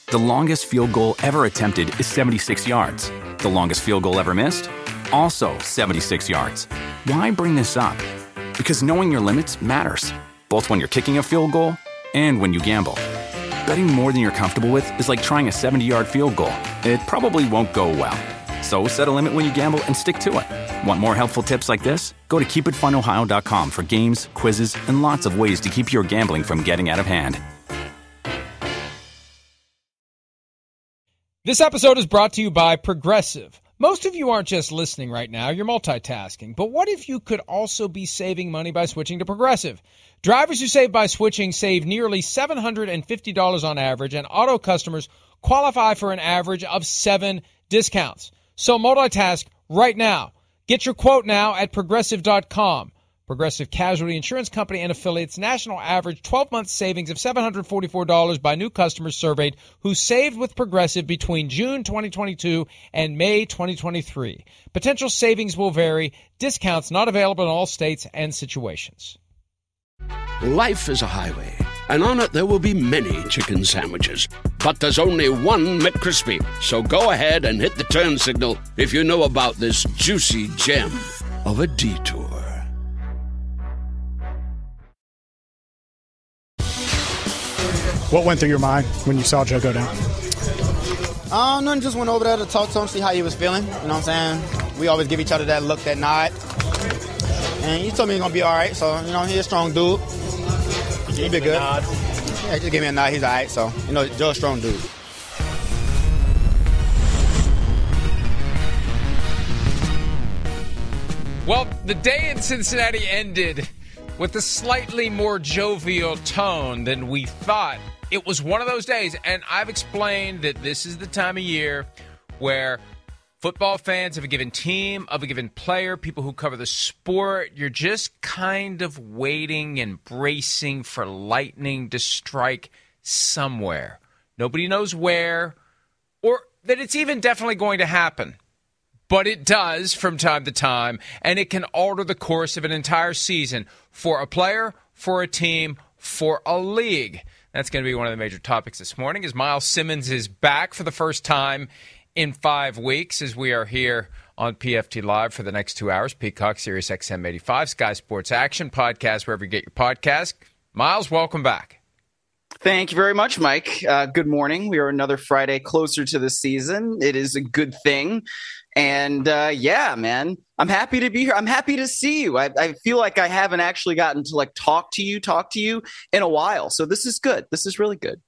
The longest field goal ever attempted is 76 yards. The longest field goal ever missed? Also 76 yards. Why bring this up? Because knowing your limits matters, both when you're kicking a field goal and when you gamble. Betting more than you're comfortable with is like trying a 70-yard field goal. It probably won't go well. So set a limit when you gamble and stick to it. Want more helpful tips like this? Go to keepitfunohio.com for games, quizzes, and lots of ways to keep your gambling from getting out of hand. This episode is brought to you by Progressive. Most of you aren't just listening right now, you're multitasking. But what if you could also be saving money by switching to Progressive? Drivers who save by switching save nearly $750 on average, and auto customers qualify for an average of 7 discounts. So multitask right now. Get your quote now at Progressive.com. Progressive Casualty Insurance Company and affiliates national average 12-month savings of $744 by new customers surveyed who saved with Progressive between June 2022 and May 2023. Potential savings will vary. Discounts not available in all states and situations. Life is a highway, and on it there will be many chicken sandwiches. But there's only one McCrispy. So go ahead and hit the turn signal if you know about this juicy gem of a detour. What went through your mind when you saw Joe go down? Nothing, just went over there to talk to him, see how he was feeling. You know what I'm saying? We always give each other that look, that nod. And he told me he's going to be all right. So, he's a strong dude. He'll be good. Yeah, just give me a nod. He's all right. So, Joe's a strong dude. Well, the day in Cincinnati ended with a slightly more jovial tone than we thought. It was one of those days, and I've explained that this is the time of year where football fans of a given team, of a given player, people who cover the sport, you're just kind of waiting and bracing for lightning to strike somewhere. Nobody knows where, or that it's even definitely going to happen. But it does from time to time, and it can alter the course of an entire season for a player, for a team, for a league. That's going to be one of the major topics this morning, as Myles Simmons is back for the first time in 5 weeks, as we are here on PFT Live for the next 2 hours. Peacock, Sirius XM 85, Sky Sports Action, podcast, wherever you get your podcast. Myles, welcome back. Thank you very much, Mike. Good morning. We are another Friday closer to the season. It is a good thing. And yeah, man, I'm happy to be here. I'm happy to see you. I feel like I haven't actually gotten to talk to you in a while. So this is good. This is really good.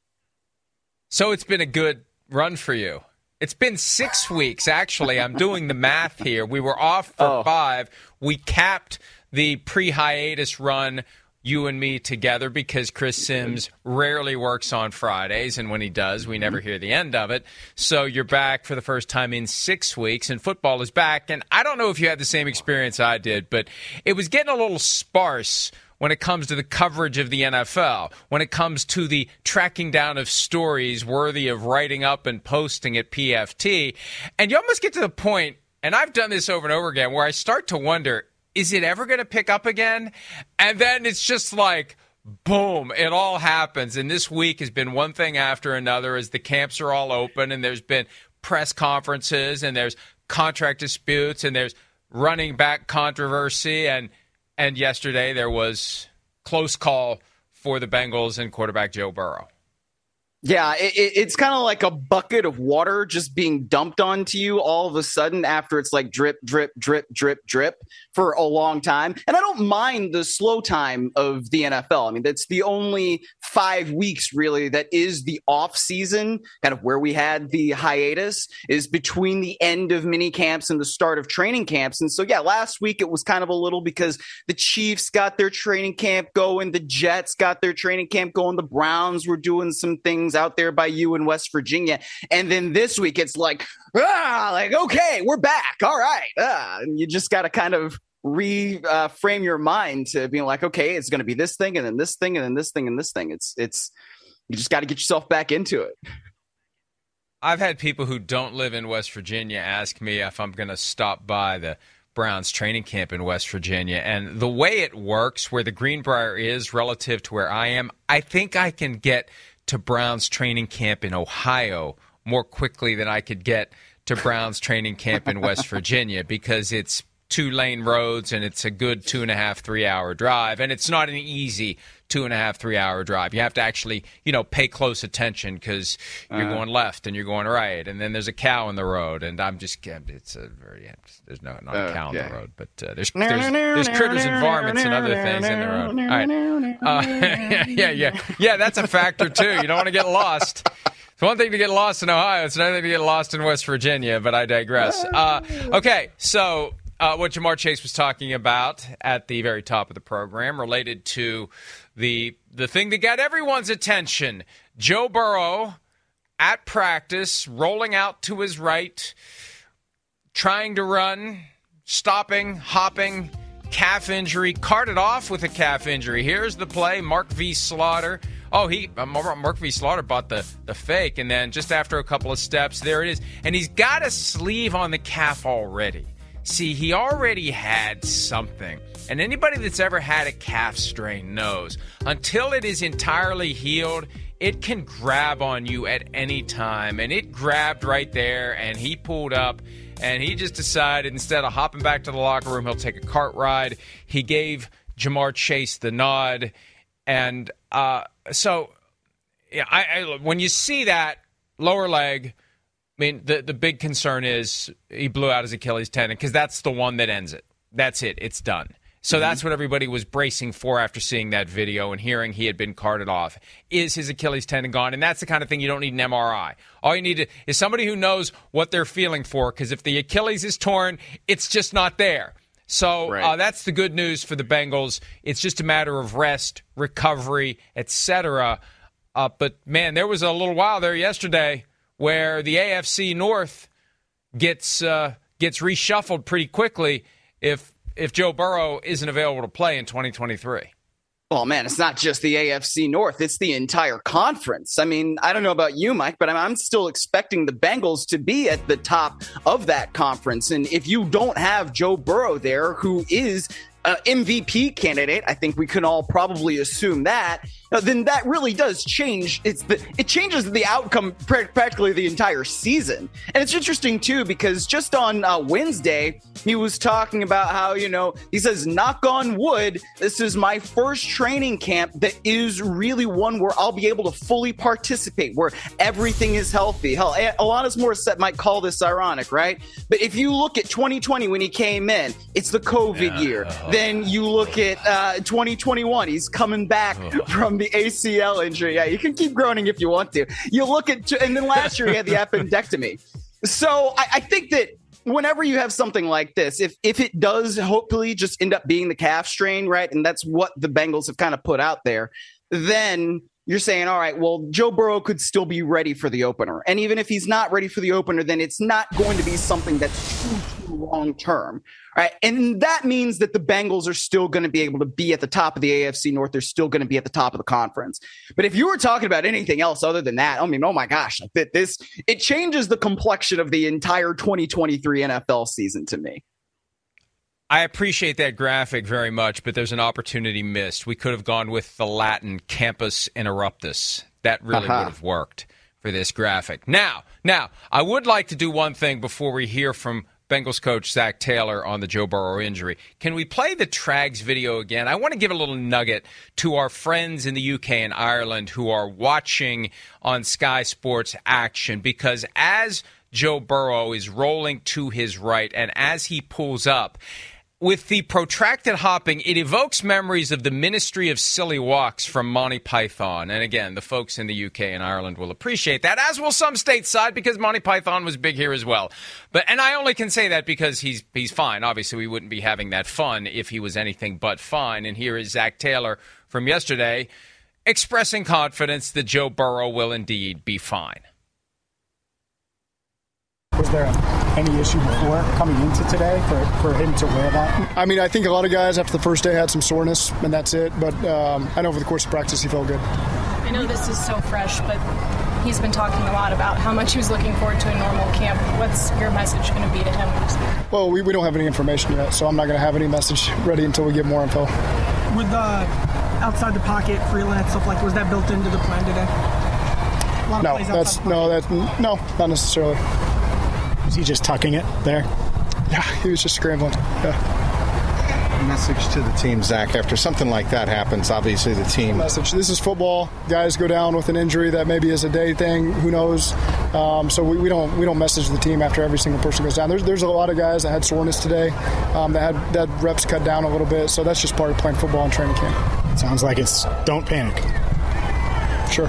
So it's been a good run for you. It's been 6 weeks, actually. I'm doing the math here. We were off for 5. We capped the pre-hiatus run, you and me together, because Chris Sims rarely works on Fridays, and when he does, we never hear the end of it. So you're back for the first time in 6 weeks, and football is back. And I don't know if you had the same experience I did, but it was getting a little sparse when it comes to the coverage of the NFL, when it comes to the tracking down of stories worthy of writing up and posting at PFT. And you almost get to the point, and I've done this over and over again, where I start to wonder, is it ever going to pick up again? And then it's just like, boom, it all happens. And this week has been one thing after another as the camps are all open, and there's been press conferences, and there's contract disputes, and there's running back controversy. And yesterday there was close call for the Bengals and quarterback Joe Burrow. Yeah, it's kind of like a bucket of water just being dumped onto you all of a sudden after it's like drip, drip, drip, drip, drip for a long time. And I don't mind the slow time of the NFL. I mean, that's the only 5 weeks really that is the off season, kind of where we had the hiatus, is between the end of mini camps and the start of training camps. And so, yeah, last week it was kind of a little because the Chiefs got their training camp going, the Jets got their training camp going, the Browns were doing some things out there by you in West Virginia. And then this week it's like, okay, we're back. All right. And you just got to kind of reframe your mind to being like, okay, it's going to be this thing and then this thing and then this thing and this thing. It's you just got to get yourself back into it. I've had people who don't live in West Virginia ask me if I'm going to stop by the Browns training camp in West Virginia. And the way it works, where the Greenbrier is relative to where I am, I think I can get to Browns training camp in Ohio more quickly than I could get to Browns training camp in West Virginia, because it's 2-lane roads and it's a good 2.5, 3-hour drive. And it's not an easy 2.5, 3-hour drive. You have to actually, pay close attention because you're going left and you're going right. And then there's a cow in the road. And there's not a cow in the road, but there's critters and varmints and other things in the road. All right. Yeah, that's a factor too. You don't want to get lost. It's one thing to get lost in Ohio. It's another thing to get lost in West Virginia, but I digress. Okay, so what Ja'Marr Chase was talking about at the very top of the program related to the thing that got everyone's attention. Joe Burrow at practice, rolling out to his right, trying to run, stopping, hopping, calf injury, carted off with a calf injury. Here's the play, Mark V. Slaughter. Mark V. Slaughter bought the fake, and then just after a couple of steps, there it is. And he's got a sleeve on the calf already. See, he already had something. And anybody that's ever had a calf strain knows, until it is entirely healed, it can grab on you at any time. And it grabbed right there, and he pulled up, and he just decided instead of hopping back to the locker room, he'll take a cart ride. He gave Ja'Marr Chase the nod. And when you see that lower leg, I mean, the big concern is he blew out his Achilles tendon, because that's the one that ends it. That's it. It's done. So that's what everybody was bracing for after seeing that video and hearing he had been carted off. Is his Achilles tendon gone? And that's the kind of thing you don't need an MRI. All you need is somebody who knows what they're feeling for, because if the Achilles is torn, it's just not there. So that's the good news for the Bengals. It's just a matter of rest, recovery, etc. But, man, there was a little while there yesterday where the AFC North gets reshuffled pretty quickly if Joe Burrow isn't available to play in 2023. Well, man, it's not just the AFC North. It's the entire conference. I mean, I don't know about you, Mike, but I'm still expecting the Bengals to be at the top of that conference. And if you don't have Joe Burrow there, who is MVP candidate, I think we can all probably assume that, then that really does change. It changes the outcome practically the entire season. And it's interesting, too, because just on Wednesday, he was talking about how, he says, knock on wood, this is my first training camp that is really one where I'll be able to fully participate, where everything is healthy. Hell, Alanis Morissette might call this ironic, right? But if you look at 2020 when he came in, it's the COVID year. Then you look at 2021, he's coming back from the ACL injury. Yeah, you can keep groaning if you want to. You look at, and then last year he had the appendectomy. So I think that whenever you have something like this, if it does hopefully just end up being the calf strain, right, and that's what the Bengals have kind of put out there, then you're saying, all right, well, Joe Burrow could still be ready for the opener. And even if he's not ready for the opener, then it's not going to be something that's too long term. Right. And that means that the Bengals are still going to be able to be at the top of the AFC North. They're still going to be at the top of the conference. But if you were talking about anything else other than that, I mean, oh my gosh, it changes the complexion of the entire 2023 NFL season to me. I appreciate that graphic very much, but there's an opportunity missed. We could have gone with the Latin campus interruptus. That really would have worked for this graphic. Now, I would like to do one thing before we hear from Bengals coach Zach Taylor on the Joe Burrow injury. Can we play the Trags video again? I want to give a little nugget to our friends in the UK and Ireland who are watching on Sky Sports Action, because as Joe Burrow is rolling to his right and as he pulls up, with the protracted hopping, it evokes memories of the Ministry of Silly Walks from Monty Python. And again, the folks in the UK and Ireland will appreciate that, as will some stateside, because Monty Python was big here as well. And I only can say that because he's fine. Obviously, we wouldn't be having that fun if he was anything but fine. And here is Zach Taylor from yesterday expressing confidence that Joe Burrow will indeed be fine. Was there any issue before coming into today for him to wear that? I mean, I think a lot of guys after the first day had some soreness, and that's it. But I know over the course of practice he felt good. I know this is so fresh, but he's been talking a lot about how much he was looking forward to a normal camp. What's your message going to be to him? Well, we don't have any information yet, so I'm not going to have any message ready until we get more info. With the outside the pocket freelance stuff, was that built into the plan today? No, not necessarily. Was he just tucking it there? Yeah, he was just scrambling. Yeah. Message to the team, Zach, after something like that happens, obviously the team... Message. This is football. Guys go down with an injury that maybe is a day thing. Who knows? So we don't message the team after every single person goes down. There's a lot of guys that had soreness today that had reps cut down a little bit. So that's just part of playing football in training camp. Sounds like it's don't panic. Sure.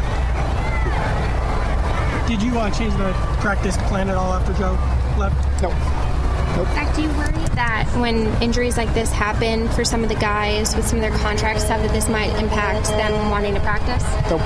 Did you change the practice plan at all after Joe left? No. Nope. Zach, do you worry that when injuries like this happen for some of the guys with some of their contract stuff that this might impact them wanting to practice? Nope.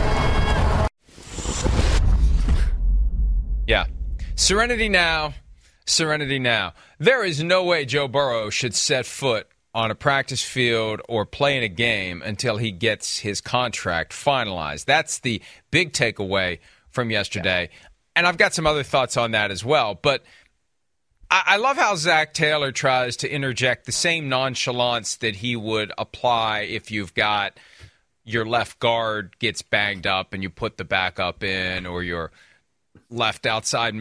Yeah. Serenity now. Serenity now. There is no way Joe Burrow should set foot on a practice field or play in a game until he gets his contract finalized. That's the big takeaway from yesterday. Yeah. And I've got some other thoughts on that as well. But I love how Zach Taylor tries to interject the same nonchalance that he would apply if you've got your left guard gets banged up and you put the backup in, or your left outside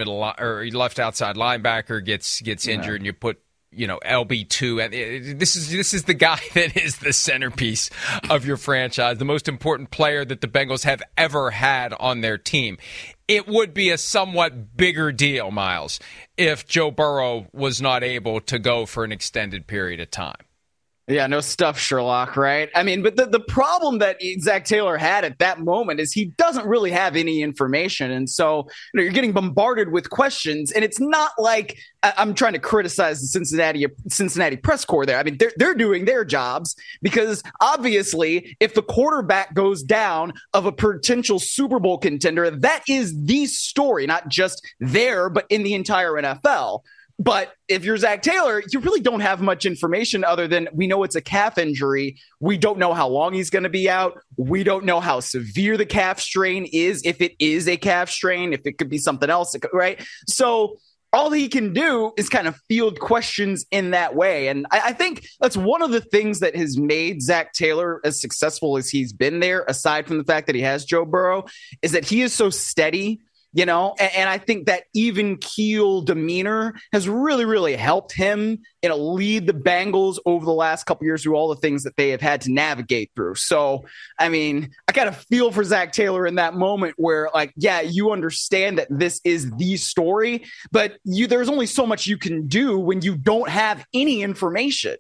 linebacker gets injured and you put LB2. And this is the guy that is the centerpiece of your franchise, the most important player that the Bengals have ever had on their team. It would be a somewhat bigger deal, Miles, if Joe Burrow was not able to go for an extended period of time. Yeah, no stuff, Sherlock, right? I mean, but the problem that Zach Taylor had at that moment is he doesn't really have any information. And so you're getting bombarded with questions. And it's not like I'm trying to criticize the Cincinnati press corps there. I mean, they're doing their jobs, because obviously if the quarterback goes down of a potential Super Bowl contender, that is the story, not just there, but in the entire NFL. But if you're Zach Taylor, you really don't have much information other than we know it's a calf injury. We don't know how long he's going to be out. We don't know how severe the calf strain is, if it is a calf strain, if it could be something else, right? So all he can do is kind of field questions in that way. And I think that's one of the things that has made Zach Taylor as successful as he's been there, aside from the fact that he has Joe Burrow, is that he is so steady. And I think that even keel demeanor has really, really helped him, lead the Bengals over the last couple of years through all the things that they have had to navigate through. So, I mean, I kind of feel for Zach Taylor in that moment where, you understand that this is the story, but there's only so much you can do when you don't have any information.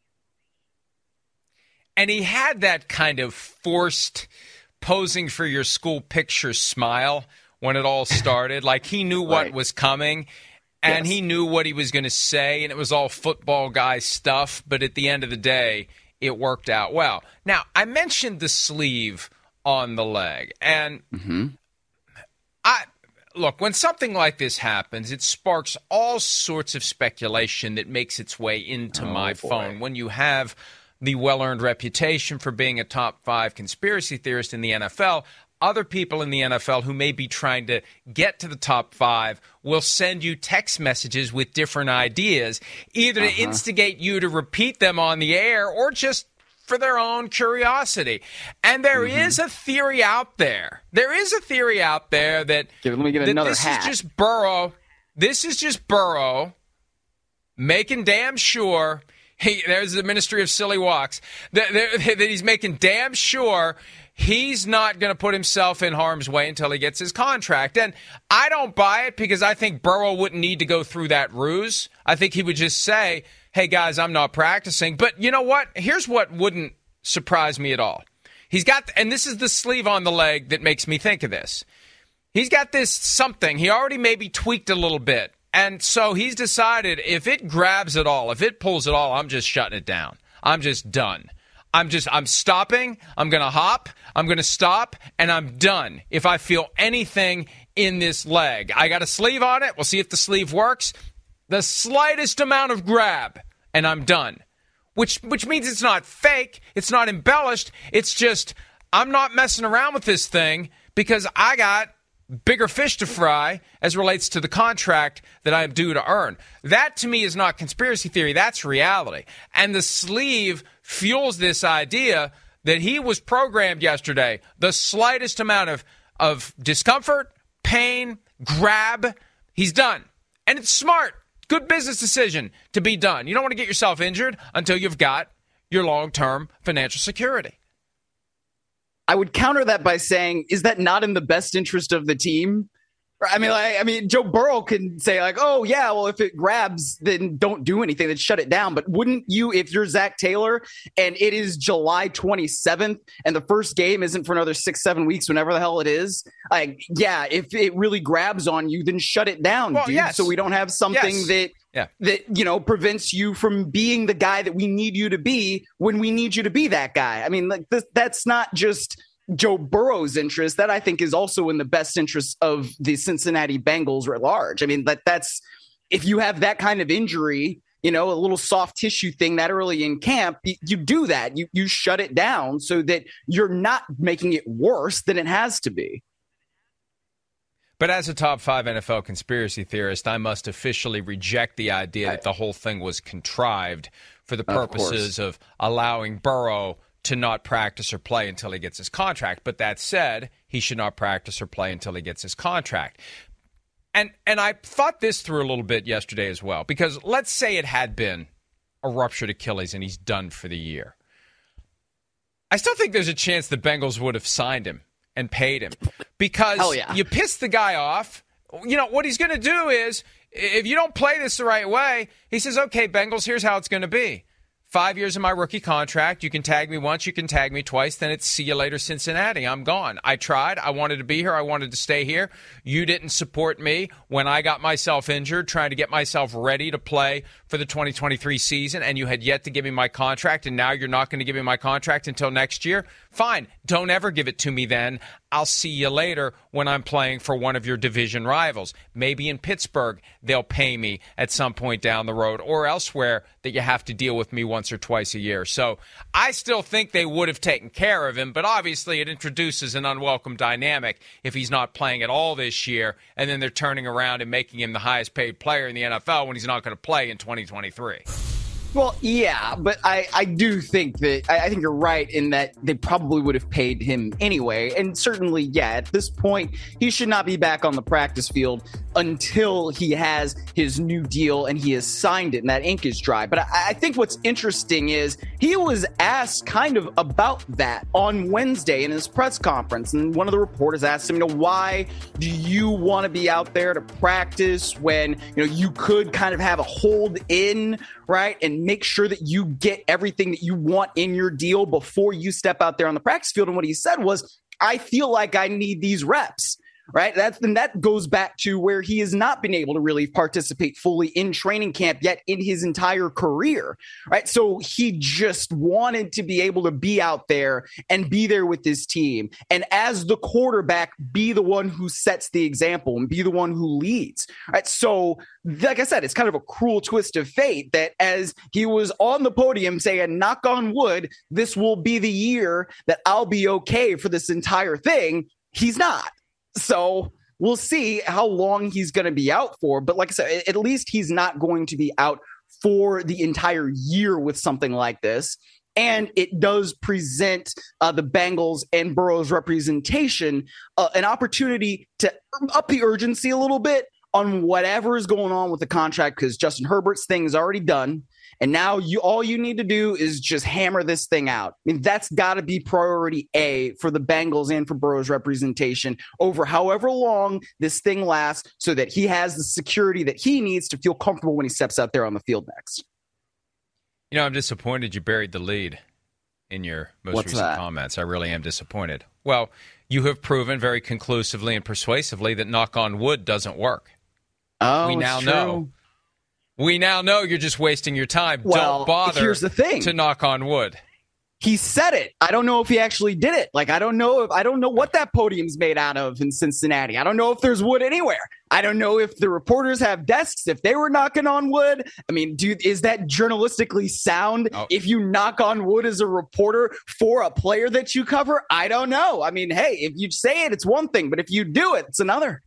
And he had that kind of forced posing for your school picture smile when it all started. Like, he knew what was coming, and he knew what he was going to say, and it was all football guy stuff, but at the end of the day, it worked out well. Now, I mentioned the sleeve on the leg, and look, when something like this happens, it sparks all sorts of speculation that makes its way into my phone. When you have the well-earned reputation for being a top 5 conspiracy theorist in the NFL, other people in the NFL who may be trying to get to the top 5 will send you text messages with different ideas, either to instigate you to repeat them on the air or just for their own curiosity. And there is a theory out there. There is a theory out there that, let me get another this hat. is just Burrow. This is just Burrow making damn sure. There's the Ministry of Silly Walks. That he's making damn sure he's not going to put himself in harm's way until he gets his contract. And I don't buy it, because I think Burrow wouldn't need to go through that ruse. I think he would just say, hey, guys, I'm not practicing. But you know what? Here's what wouldn't surprise me at all. He's got, and this is the sleeve on the leg that makes me think of this. He's got this something. He already maybe tweaked a little bit. And so he's decided, if it grabs it all, if it pulls it all, I'm just shutting it down. I'm just done. I'm stopping. I'm going to hop. I'm going to stop, and I'm done. If I feel anything in this leg, I got a sleeve on it. We'll see if the sleeve works. The slightest amount of grab, and I'm done. Which means it's not fake. It's not embellished. It's just, I'm not messing around with this thing, because I got bigger fish to fry as relates to the contract that I am due to earn. That, to me, is not conspiracy theory. That's reality. And the sleeve fuels this idea that he was programmed yesterday. The slightest amount of discomfort, pain, grab, he's done. And it's smart. Good business decision to be done. You don't want to get yourself injured until you've got your long-term financial security. I would counter that by saying, is that not in the best interest of the team? I mean, Joe Burrow can say like, oh yeah, well, if it grabs, then don't do anything, then shut it down. But wouldn't you, if you're Zach Taylor and it is July 27th and the first game isn't for another 6-7 weeks, whenever the hell it is, like, yeah, if it really grabs on you, then shut it down, dude. Yes. So we don't have something that prevents you from being the guy that we need you to be when we need you to be that guy. I mean, like that's not just Joe Burrow's interest. That I think is also in the best interest of the Cincinnati Bengals writ large. I mean, that's if you have that kind of injury, a little soft tissue thing that early in camp, you do that. You shut it down so that you're not making it worse than it has to be. But as a top 5 NFL conspiracy theorist, I must officially reject the idea that the whole thing was contrived for the purposes of allowing Burrow to not practice or play until he gets his contract. But that said, he should not practice or play until he gets his contract. And I thought this through a little bit yesterday as well, because let's say it had been a ruptured Achilles and he's done for the year. I still think there's a chance the Bengals would have signed him and paid him, because you piss the guy off. What he's going to do is, if you don't play this the right way, he says, okay, Bengals, here's how it's going to be. 5 years of my rookie contract. You can tag me once, you can tag me twice, then it's see you later, Cincinnati. I'm gone. I tried. I wanted to be here. I wanted to stay here. You didn't support me when I got myself injured, trying to get myself ready to play for the 2023 season, and you had yet to give me my contract, and now you're not going to give me my contract until next year? Fine. Don't ever give it to me then. I'll see you later when I'm playing for one of your division rivals. Maybe in Pittsburgh, they'll pay me at some point down the road, or elsewhere that you have to deal with me once or twice a year. So I still think they would have taken care of him, but obviously it introduces an unwelcome dynamic if he's not playing at all this year, and then they're turning around and making him the highest paid player in the NFL when he's not going to play in 2023. Well, yeah, but I do think that I think you're right in that they probably would have paid him anyway. And certainly, yeah, at this point, he should not be back on the practice field until he has his new deal and he has signed it and that ink is dry. But I think what's interesting is he was asked kind of about that on Wednesday in his press conference. And one of the reporters asked him, why do you want to be out there to practice when, you could kind of have a hold in, right? And make sure that you get everything that you want in your deal before you step out there on the practice field. And what he said was, I feel like I need these reps, right? That goes back to where he has not been able to really participate fully in training camp yet in his entire career, right? So he just wanted to be able to be out there and be there with his team. And as the quarterback, be the one who sets the example and be the one who leads, right? So like I said, it's kind of a cruel twist of fate that as he was on the podium saying, knock on wood, this will be the year that I'll be okay for this entire thing, he's not. So we'll see how long he's going to be out for. But like I said, at least he's not going to be out for the entire year with something like this. And it does present the Bengals and Burrow's representation an opportunity to up the urgency a little bit on whatever is going on with the contract, because Justin Herbert's thing is already done. And now all you need to do is just hammer this thing out. I mean, that's got to be priority A for the Bengals and for Burrow's representation over however long this thing lasts, so that he has the security that he needs to feel comfortable when he steps out there on the field next. I'm disappointed you buried the lead in your most recent comments. I really am disappointed. Well, you have proven very conclusively and persuasively that knock on wood doesn't work. Oh, we now true. know. We now know you're just wasting your time. Well, don't bother here's the thing. To knock on wood. He said it. I don't know if he actually did it. Like, I don't know what that podium's made out of in Cincinnati. I don't know if there's wood anywhere. I don't know if the reporters have desks, if they were knocking on wood. I mean, dude, is that journalistically sound if you knock on wood as a reporter for a player that you cover? I don't know. I mean, hey, if you say it, it's one thing, but if you do it, it's another.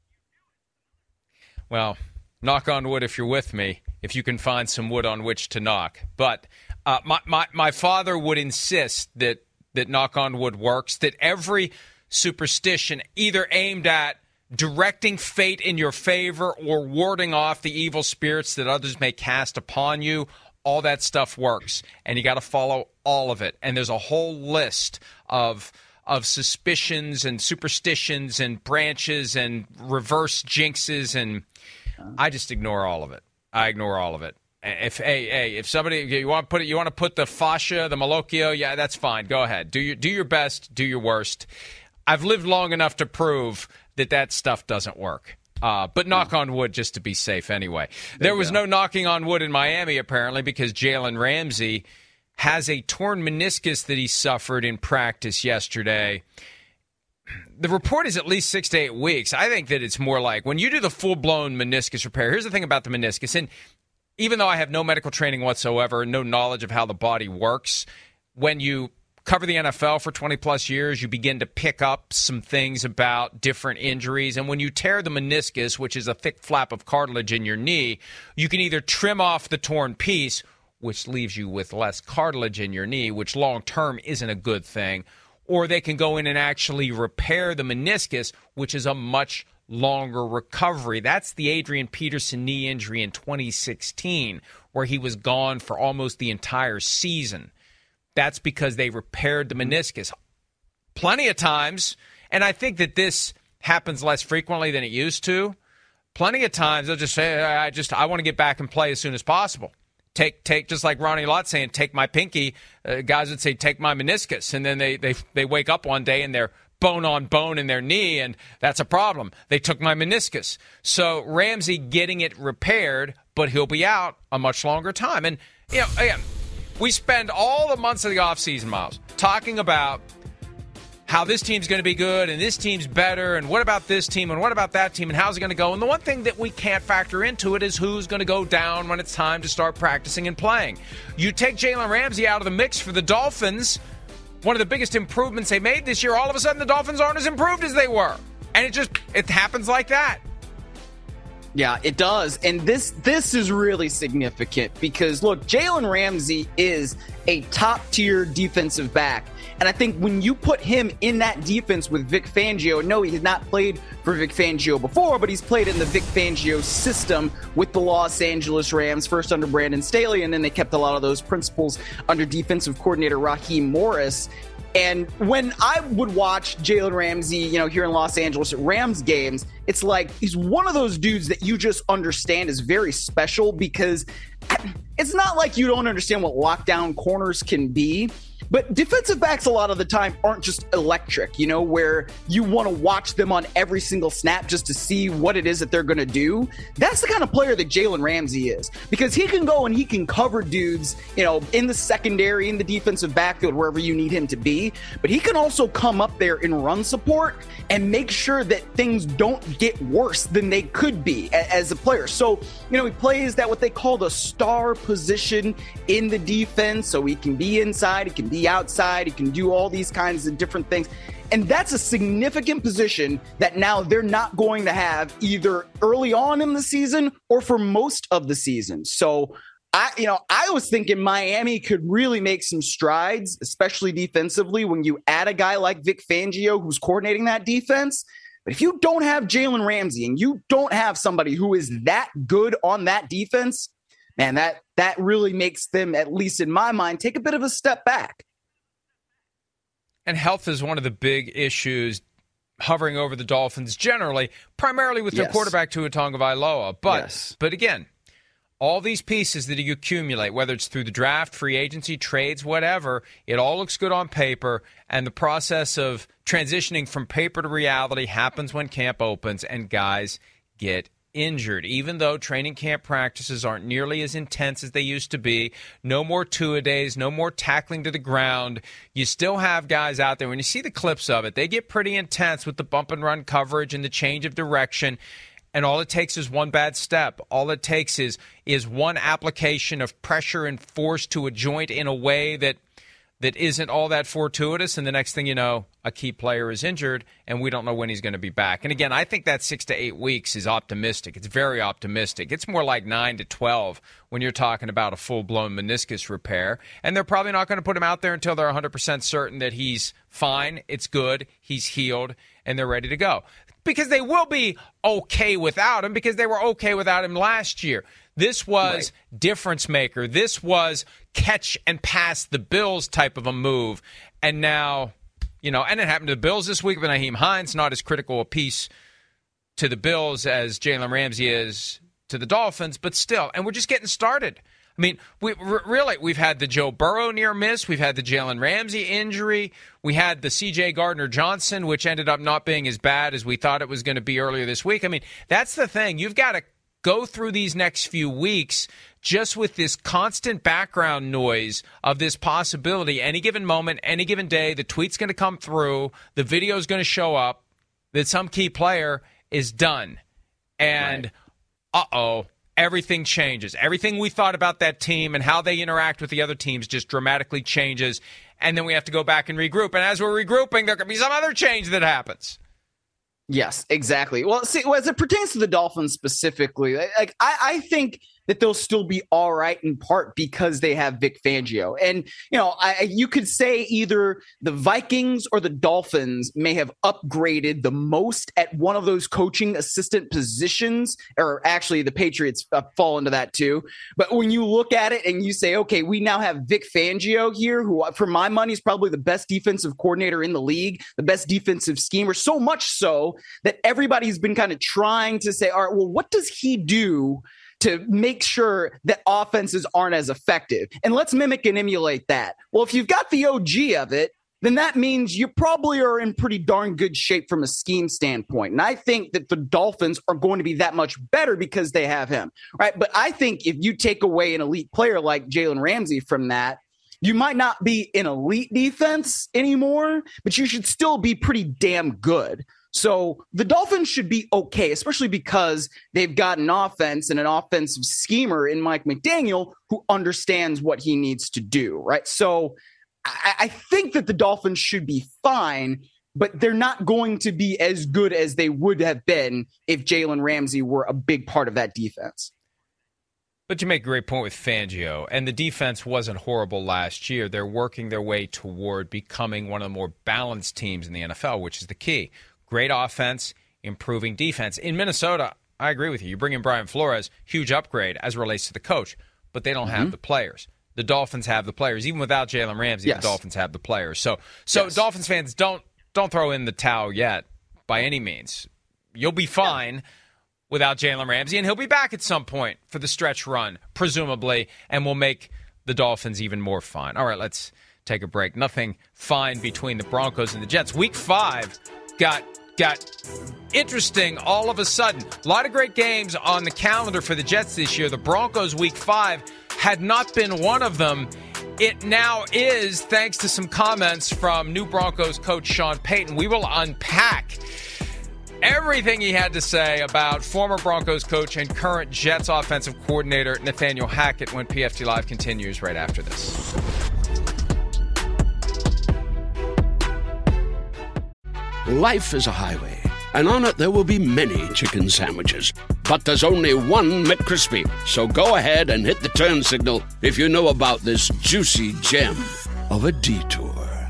Well, knock on wood if you're with me, if you can find some wood on which to knock. But my father would insist that knock on wood works, that every superstition either aimed at directing fate in your favor or warding off the evil spirits that others may cast upon you. All that stuff works, and you got to follow all of it. And there's a whole list of suspicions and superstitions and branches and reverse jinxes, and I just ignore all of it. I ignore all of it. If somebody you want to put the fascia, the malocchio, yeah, that's fine. Go ahead. Do your best. Do your worst. I've lived long enough to prove that stuff doesn't work. But knock on wood just to be safe anyway. There was no knocking on wood in Miami, apparently, because Jalen Ramsey has a torn meniscus that he suffered in practice yesterday. The report is at least 6 to 8 weeks. I think that it's more like when you do the full-blown meniscus repair. Here's the thing about the meniscus. And even though I have no medical training whatsoever, no knowledge of how the body works, when you cover the NFL for 20-plus years, you begin to pick up some things about different injuries. And when you tear the meniscus, which is a thick flap of cartilage in your knee, you can either trim off the torn piece, which leaves you with less cartilage in your knee, which long-term isn't a good thing, or they can go in and actually repair the meniscus, which is a much longer recovery. That's the Adrian Peterson knee injury in 2016, where he was gone for almost the entire season. That's because they repaired the meniscus. Plenty of times, and I think that this happens less frequently than it used to, plenty of times they'll just say, I want to get back and play as soon as possible. Take just like Ronnie Lott saying, take my pinky. Guys would say, take my meniscus. And then they wake up one day and they're bone on bone in their knee, and that's a problem. They took my meniscus. So Ramsey getting it repaired, but he'll be out a much longer time. And, again, we spend all the months of the offseason, Miles, talking about how this team's going to be good and this team's better and what about this team and what about that team and how's it going to go. And the one thing that we can't factor into it is who's going to go down when it's time to start practicing and playing. You take Jalen Ramsey out of the mix for the Dolphins, one of the biggest improvements they made this year, all of a sudden the Dolphins aren't as improved as they were. And it happens like that. Yeah, it does. And this is really significant because, look, Jalen Ramsey is a top-tier defensive back. And I think when you put him in that defense with Vic Fangio, no, he has not played for Vic Fangio before, but he's played in the Vic Fangio system with the Los Angeles Rams, first under Brandon Staley, and then they kept a lot of those principles under defensive coordinator Raheem Morris. And when I would watch Jalen Ramsey, here in Los Angeles at Rams games, it's like he's one of those dudes that you just understand is very special because it's not like you don't understand what lockdown corners can be. But defensive backs a lot of the time aren't just electric, where you want to watch them on every single snap just to see what it is that they're going to do. That's the kind of player that Jalen Ramsey is because he can go and he can cover dudes, in the secondary, in the defensive backfield, wherever you need him to be. But he can also come up there and run support and make sure that things don't get worse than they could be as a player. So, he plays that what they call the star position in the defense. So he can be inside, he can be outside, he can do all these kinds of different things. And that's a significant position that now they're not going to have either early on in the season or for most of the season. So I was thinking Miami could really make some strides, especially defensively, when you add a guy like Vic Fangio who's coordinating that defense. But if you don't have Jalen Ramsey and you don't have somebody who is that good on that defense, man, that really makes them, at least in my mind, take a bit of a step back. And health is one of the big issues hovering over the Dolphins generally, primarily with their quarterback Tua Tagovailoa. But again, all these pieces that you accumulate, whether it's through the draft, free agency, trades, whatever, it all looks good on paper, and the process of transitioning from paper to reality happens when camp opens and guys get injured. Even though training camp practices aren't nearly as intense as they used to be, no more two-a-days, no more tackling to the ground, you still have guys out there. When you see the clips of it, they get pretty intense with the bump and run coverage and the change of direction. And all it takes is one bad step. All it takes is one application of pressure and force to a joint in a way that isn't all that fortuitous, and the next thing you know, a key player is injured, and we don't know when he's going to be back. And again, I think that 6 to 8 weeks is optimistic. It's very optimistic. It's more like 9 to 12 when you're talking about a full-blown meniscus repair. And they're probably not going to put him out there until they're 100% certain that he's fine, it's good, he's healed, and they're ready to go. because they will be okay without him because they were okay without him last year. This was difference maker. This was catch and pass the Bills type of a move. And now, and it happened to the Bills this week with Nyheim Hines, not as critical a piece to the Bills as Jalen Ramsey is to the Dolphins, but still. And we're just getting started. I mean, we've had the Joe Burrow near miss. We've had the Jalen Ramsey injury. We had the C.J. Gardner-Johnson, which ended up not being as bad as we thought it was going to be earlier this week. I mean, that's the thing. You've got to go through these next few weeks just with this constant background noise of this possibility. Any given moment, any given day, the tweet's going to come through, the video's going to show up that some key player is done. And, everything changes. Everything we thought about that team and how they interact with the other teams just dramatically changes. And then we have to go back and regroup. And as we're regrouping, there could be some other change that happens. Yes, exactly. Well, see, as it pertains to the Dolphins specifically, I think that they'll still be all right in part because they have Vic Fangio. And, you could say either the Vikings or the Dolphins may have upgraded the most at one of those coaching assistant positions, or actually the Patriots fall into that too. But when you look at it and you say, okay, we now have Vic Fangio here, who for my money is probably the best defensive coordinator in the league, the best defensive schemer, so much so that everybody's been kind of trying to say, all right, well, what does he do to make sure that offenses aren't as effective? And let's mimic and emulate that. Well, if you've got the OG of it, then that means you probably are in pretty darn good shape from a scheme standpoint. And I think that the Dolphins are going to be that much better because they have him, right? But I think if you take away an elite player like Jalen Ramsey from that, you might not be an elite defense anymore, but you should still be pretty damn good. So the Dolphins should be okay, especially because they've got an offense and an offensive schemer in Mike McDaniel who understands what he needs to do, right? So I think that the Dolphins should be fine, but they're not going to be as good as they would have been if Jalen Ramsey were a big part of that defense. But you make a great point with Fangio, and the defense wasn't horrible last year. They're working their way toward becoming one of the more balanced teams in the NFL, which is the key. Great offense, improving defense. In Minnesota, I agree with you. You bring in Brian Flores, huge upgrade as it relates to the coach, but they don't have the players. The Dolphins have the players. Even without Jalen Ramsey, the Dolphins have the players. So Dolphins fans, don't throw in the towel yet by any means. You'll be fine without Jalen Ramsey, and he'll be back at some point for the stretch run, presumably, and will make the Dolphins even more fine. All right, let's take a break. Nothing fine between the Broncos and the Jets. Week 5 got interesting all of a sudden. A lot of great games on the calendar for the Jets this year. The Broncos Week 5 had not been one of them. It now is, thanks to some comments from new Broncos coach Sean Payton. We will unpack everything he had to say about former Broncos coach and current Jets offensive coordinator Nathaniel Hackett when PFT Live continues right after this. Life is a highway, and on it there will be many chicken sandwiches. But there's only one McCrispy. So go ahead and hit the turn signal if you know about this juicy gem of a detour.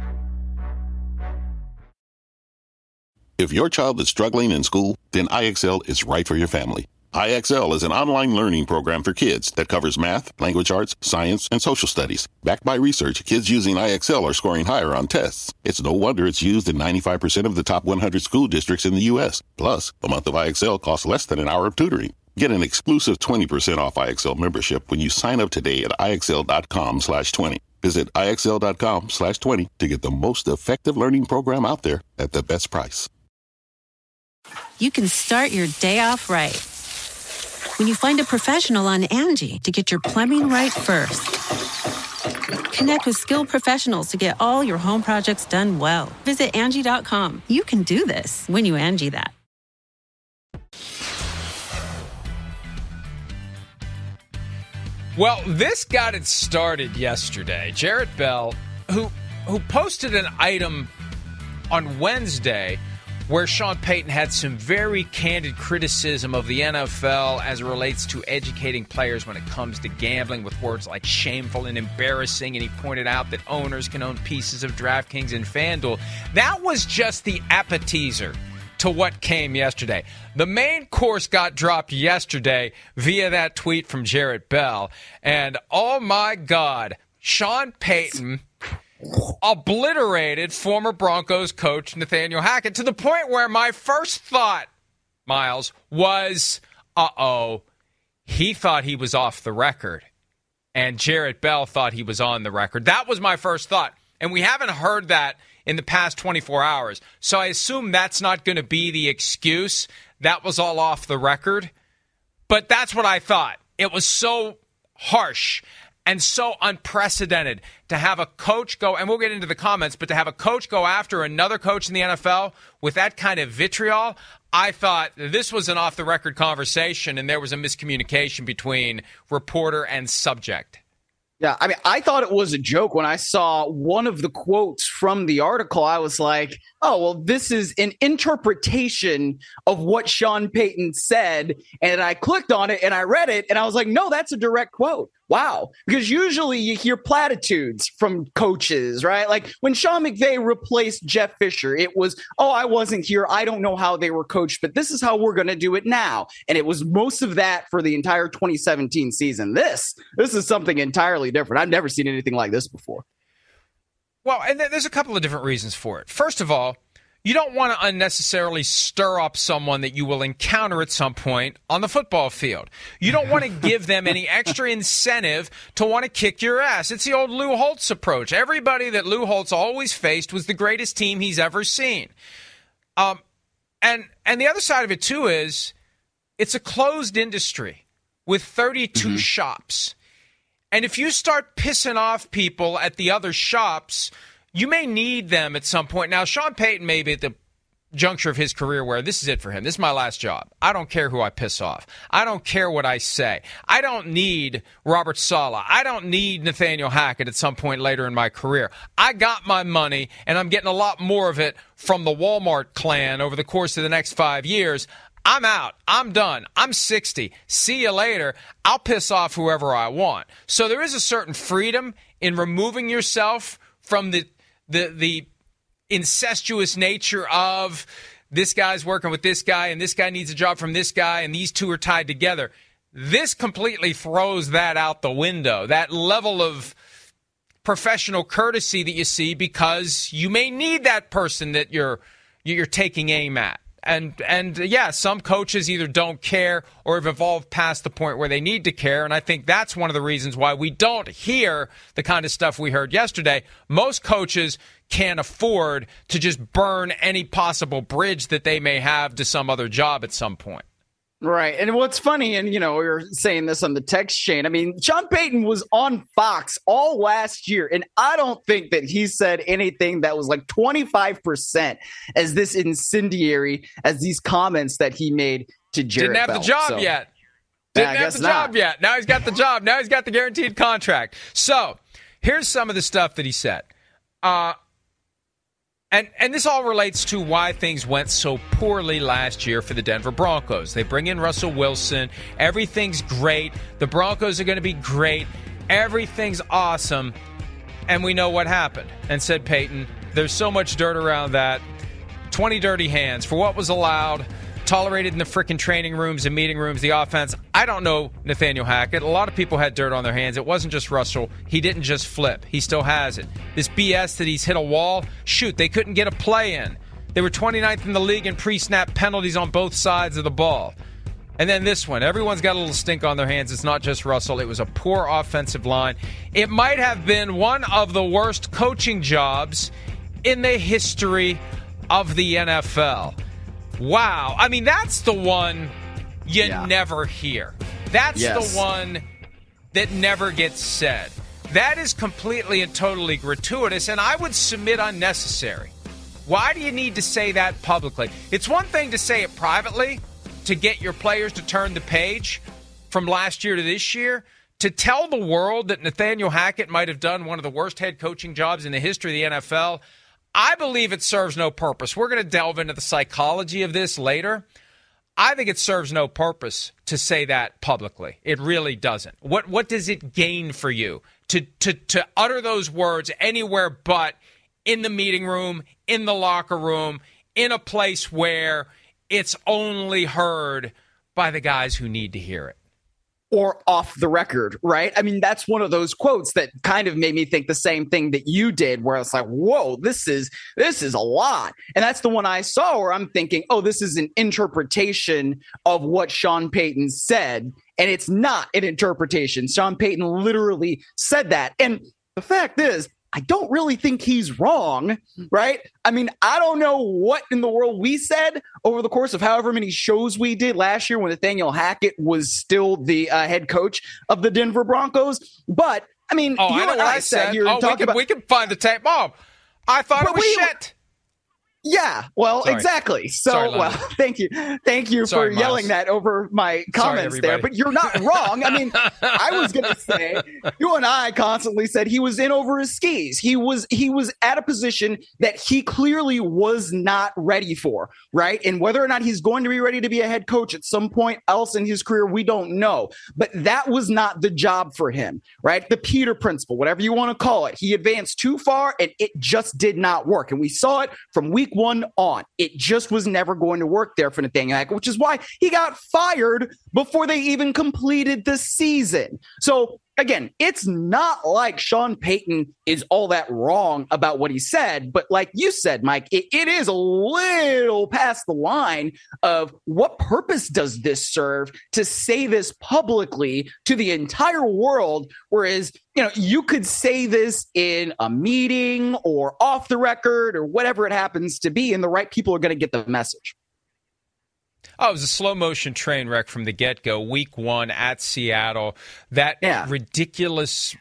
If your child is struggling in school, then IXL is right for your family. IXL is an online learning program for kids that covers math, language arts, science, and social studies. Backed by research, kids using IXL are scoring higher on tests. It's no wonder it's used in 95% of the top 100 school districts in the U.S. Plus, a month of IXL costs less than an hour of tutoring. Get an exclusive 20% off IXL membership when you sign up today at IXL.com/20. Visit IXL.com/20 to get the most effective learning program out there at the best price. You can start your day off right when you find a professional on Angie to get your plumbing right first. Connect with skilled professionals to get all your home projects done well. Visit Angie.com. You can do this when you Angie that. Well, this got it started yesterday. Jarrett Bell, who posted an item on Wednesday where Sean Payton had some very candid criticism of the NFL as it relates to educating players when it comes to gambling, with words like shameful and embarrassing, and he pointed out that owners can own pieces of DraftKings and FanDuel. That was just the appetizer to what came yesterday. The main course got dropped yesterday via that tweet from Jarrett Bell. And, oh, my God, Sean Payton obliterated former Broncos coach Nathaniel Hackett to the point where my first thought, Miles, was, he thought he was off the record. And Jarrett Bell thought he was on the record. That was my first thought. And we haven't heard that in the past 24 hours. So I assume that's not going to be the excuse. That was all off the record. But that's what I thought. It was so harsh and so unprecedented to have a coach go, and we'll get into the comments, but to have a coach go after another coach in the NFL with that kind of vitriol, I thought this was an off-the-record conversation and there was a miscommunication between reporter and subject. Yeah, I mean, I thought it was a joke when I saw one of the quotes from the article. I was like, oh, well, this is an interpretation of what Sean Payton said. And I clicked on it and I read it and I was like, no, that's a direct quote. Wow. Because usually you hear platitudes from coaches, right? Like when Sean McVay replaced Jeff Fisher, it was, oh, I wasn't here. I don't know how they were coached, but this is how we're going to do it now. And it was most of that for the entire 2017 season. This is something entirely different. I've never seen anything like this before. Well, and there's a couple of different reasons for it. First of all, you don't want to unnecessarily stir up someone that you will encounter at some point on the football field. You don't want to give them any extra incentive to want to kick your ass. It's the old Lou Holtz approach. Everybody that Lou Holtz always faced was the greatest team he's ever seen. And the other side of it, too, is it's a closed industry with 32 shops. And if you start pissing off people at the other shops, you may need them at some point. Now, Sean Payton may be at the juncture of his career where this is it for him. This is my last job. I don't care who I piss off. I don't care what I say. I don't need Robert Saleh. I don't need Nathaniel Hackett at some point later in my career. I got my money, and I'm getting a lot more of it from the Walmart clan over the course of the next 5 years. I'm out. I'm done. I'm 60. See you later. I'll piss off whoever I want. So there is a certain freedom in removing yourself from the incestuous nature of this guy's working with this guy and this guy needs a job from this guy and these two are tied together. This completely throws that out the window, that level of professional courtesy that you see because you may need that person that you're taking aim at. And yeah, some coaches either don't care or have evolved past the point where they need to care. And I think that's one of the reasons why we don't hear the kind of stuff we heard yesterday. Most coaches can't afford to just burn any possible bridge that they may have to some other job at some point. Right. And what's funny, and, we were saying this on the text chain, I mean, Sean Payton was on Fox all last year, and I don't think that he said anything that was like 25% as this incendiary as these comments that he made to Jarrett Didn't have Bell. the job yet. Didn't have the job yet. Now he's got the job. Now he's got the guaranteed contract. So here's some of the stuff that he said. And this all relates to why things went so poorly last year for the Denver Broncos. They bring in Russell Wilson. Everything's great. The Broncos are going to be great. Everything's awesome. And we know what happened. And said Payton, there's so much dirt around that. 20 dirty hands for what was allowed, tolerated in the frickin' training rooms and meeting rooms, the offense. I don't know Nathaniel Hackett. A lot of people had dirt on their hands. It wasn't just Russell. He didn't just flip. He still has it. This BS that he's hit a wall, shoot, they couldn't get a play in. They were 29th in the league in pre-snap penalties on both sides of the ball. And then this one, everyone's got a little stink on their hands. It's not just Russell. It was a poor offensive line. It might have been one of the worst coaching jobs in the history of the NFL. Wow. I mean, that's the one you never hear. That's the one that never gets said. That is completely and totally gratuitous, and I would submit unnecessary. Why do you need to say that publicly? It's one thing to say it privately, to get your players to turn the page from last year to this year. To tell the world that Nathaniel Hackett might have done one of the worst head coaching jobs in the history of the NFL, I believe it serves no purpose. We're going to delve into the psychology of this later. I think it serves no purpose to say that publicly. It really doesn't. What does it gain for you to utter those words anywhere but in the meeting room, in the locker room, in a place where it's only heard by the guys who need to hear it. Or off the record, right? I mean, that's one of those quotes that kind of made me think the same thing that you did, where it's like, whoa, this is a lot. And that's the one I saw where I'm thinking, oh, this is an interpretation of what Sean Payton said. And it's not an interpretation. Sean Payton literally said that. And the fact is, I don't really think he's wrong, right? I mean, I don't know what in the world we said over the course of however many shows we did last year when Nathaniel Hackett was still the head coach of the Denver Broncos. But, I mean, you I know and what I sat here and talked about... We can find the tape. Oh, I thought it was shit. Yeah, well, Sorry. Exactly. So, Sorry, thank you. Thank you Sorry, for yelling that over my comments there. But you're not wrong. I mean, I was going to say, you and I constantly said he was in over his skis. He was at a position that he clearly was not ready for, right? And whether or not he's going to be ready to be a head coach at some point else in his career, we don't know. But that was not the job for him, right? The Peter principle, whatever you want to call it. He advanced too far and it just did not work. And we saw it from week one on. It just was never going to work there for Nathaniel Hackett, which is why he got fired before they even completed the season. So again, it's not like Sean Payton is all that wrong about what he said, but like you said, Mike, it is a little past the line of what purpose does this serve to say this publicly to the entire world, whereas, you know, you could say this in a meeting or off the record or whatever it happens to be, and the right people are going to get the message. Oh, it was a slow-motion train wreck from the get-go. Week 1 at Seattle. That ridiculous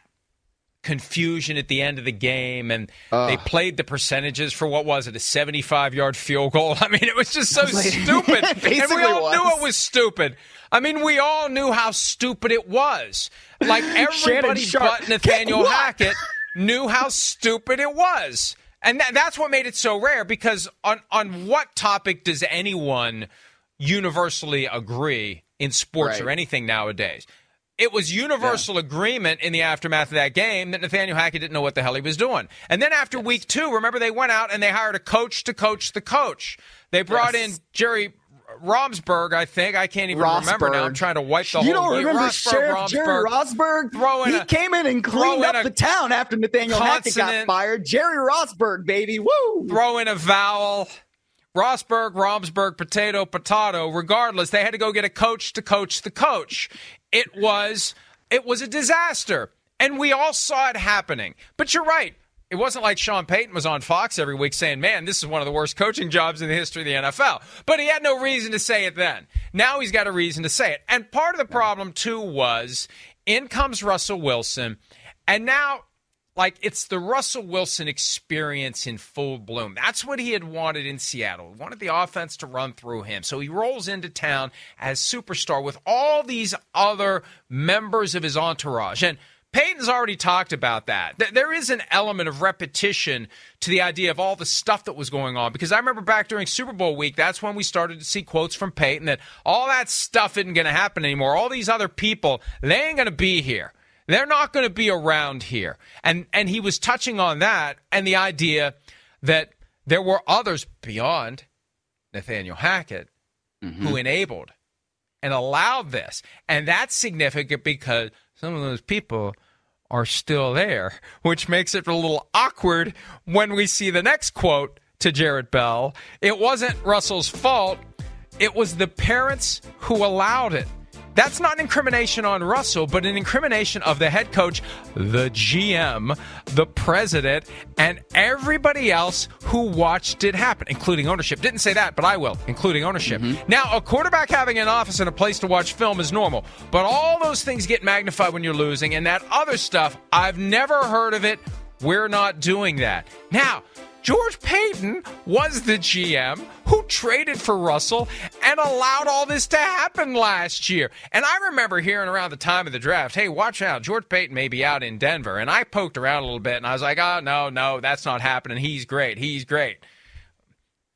confusion at the end of the game, and they played the percentages for, what was it, a 75-yard field goal? I mean, it was just so stupid. And we all knew it was stupid. I mean, we all knew how stupid it was. Like, everybody but Nathaniel Hackett knew how stupid it was. And that's what made it so rare, because on what topic does anyone universally agree in sports or anything nowadays? It was universal agreement in the aftermath of that game that Nathaniel Hackett didn't know what the hell he was doing. And then after week 2, remember, they went out and they hired a coach to coach the coach. They brought in Jerry Romsberg, I think. I can't even remember now. I'm trying to wipe the whole game. You don't remember Sheriff Jerry Rosberg? He came in and cleaned up the town after Nathaniel Hackett got fired. Jerry Rosberg, baby. Woo! Throw in a vowel. Rosberg, Romsberg, potato. Regardless, they had to go get a coach to coach the coach. It was a disaster, and we all saw it happening. But you're right. It wasn't like Sean Payton was on Fox every week saying, man, this is one of the worst coaching jobs in the history of the NFL. But he had no reason to say it then. Now he's got a reason to say it. And part of the problem, too, was in comes Russell Wilson, and now, like, it's the Russell Wilson experience in full bloom. That's what he had wanted in Seattle. He wanted the offense to run through him. So he rolls into town as superstar with all these other members of his entourage. And Payton's already talked about that. There is an element of repetition to the idea of all the stuff that was going on. Because I remember back during Super Bowl week, that's when we started to see quotes from Payton that all that stuff isn't going to happen anymore. All these other people, they ain't going to be here. They're not going to be around here. And he was touching on that and the idea that there were others beyond Nathaniel Hackett who enabled and allowed this. And that's significant because some of those people are still there, which makes it a little awkward when we see the next quote to Jarrett Bell. It wasn't Russell's fault. It was the parents who allowed it. That's not an incrimination on Russell, but an incrimination of the head coach, the GM, the president, and everybody else who watched it happen, including ownership. Didn't say that, but I will, including ownership. Now, a quarterback having an office and a place to watch film is normal, but all those things get magnified when you're losing, and that other stuff, I've never heard of it. We're not doing that. Now, George Payton was the GM who traded for Russell and allowed all this to happen last year. And I remember hearing around the time of the draft, hey, watch out, George Payton may be out in Denver. And I poked around a little bit, and I was like, oh, no, that's not happening. He's great.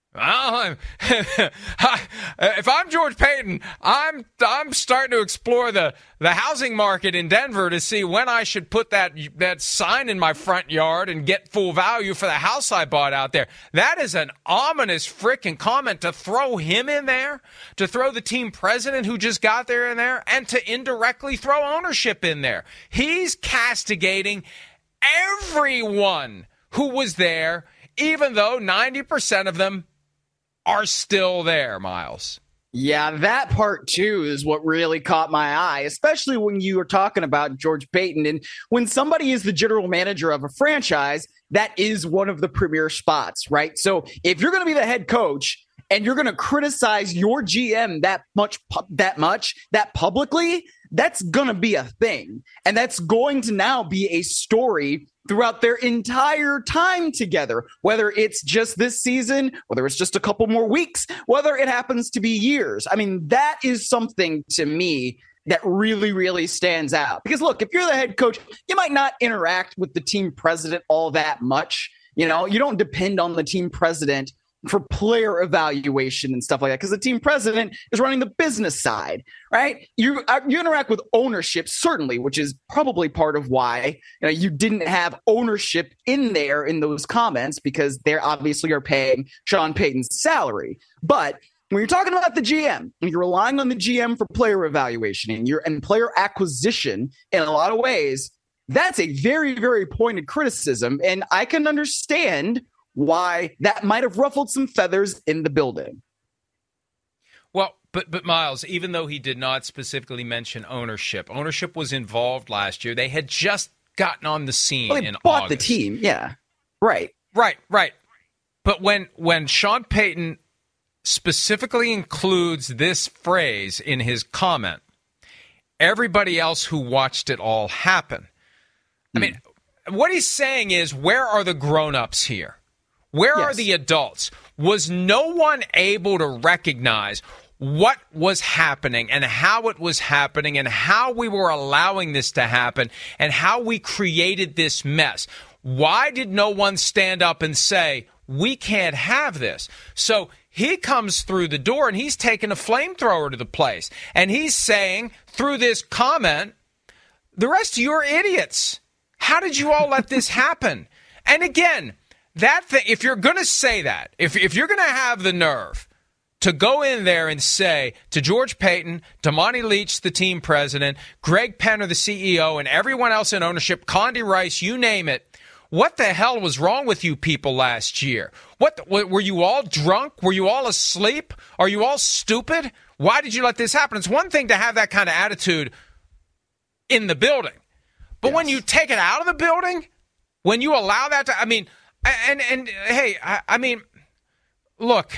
Well, if I'm George Paton, I'm starting to explore the housing market in Denver to see when I should put that sign in my front yard and get full value for the house I bought out there. That is an ominous freaking comment to throw him in there, to throw the team president who just got there in there, and to indirectly throw ownership in there. He's castigating everyone who was there, even though 90% of them are still there, Miles. Yeah, that part too is what really caught my eye, especially when you were talking about George Paton. And when somebody is the general manager of a franchise, that is one of the premier spots, right? So if you're going to be the head coach and you're going to criticize your GM that publicly, that's going to be a thing. And that's going to now be a story throughout their entire time together, whether it's just this season, whether it's just a couple more weeks, whether it happens to be years. I mean, that is something to me that really, really stands out. Because look, if you're the head coach, you might not interact with the team president all that much. You know, you don't depend on the team president for player evaluation and stuff like that, because the team president is running the business side, right? You interact with ownership, certainly, which is probably part of why you didn't have ownership in there in those comments, because they obviously are paying Sean Payton's salary. But when you're talking about the GM and you're relying on the GM for player evaluation and player acquisition in a lot of ways, that's a very, very pointed criticism. And I can understand why that might have ruffled some feathers in the building. Well, but Miles, even though he did not specifically mention ownership was involved last year. They had just gotten on the scene in bought August. The team, yeah. Right. But when Sean Payton specifically includes this phrase in his comment, everybody else who watched it all happen. I mean, what he's saying is, where are the grown-ups here? Where are the adults? Was no one able to recognize what was happening and how it was happening and how we were allowing this to happen and how we created this mess? Why did no one stand up and say, we can't have this? So he comes through the door and he's taking a flamethrower to the place. And he's saying through this comment, the rest of you are idiots. How did you all let this happen? And again, that thing, if you're going to say that, if you're going to have the nerve to go in there and say to George Paton, to Monty Leach, the team president, Greg Penner, the CEO, and everyone else in ownership, Condi Rice, you name it, what the hell was wrong with you people last year? What were you all drunk? Were you all asleep? Are you all stupid? Why did you let this happen? It's one thing to have that kind of attitude in the building, but when you take it out of the building, when you allow that to, I mean, and hey, I mean, look,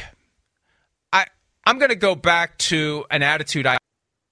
I'm going to go back to an attitude I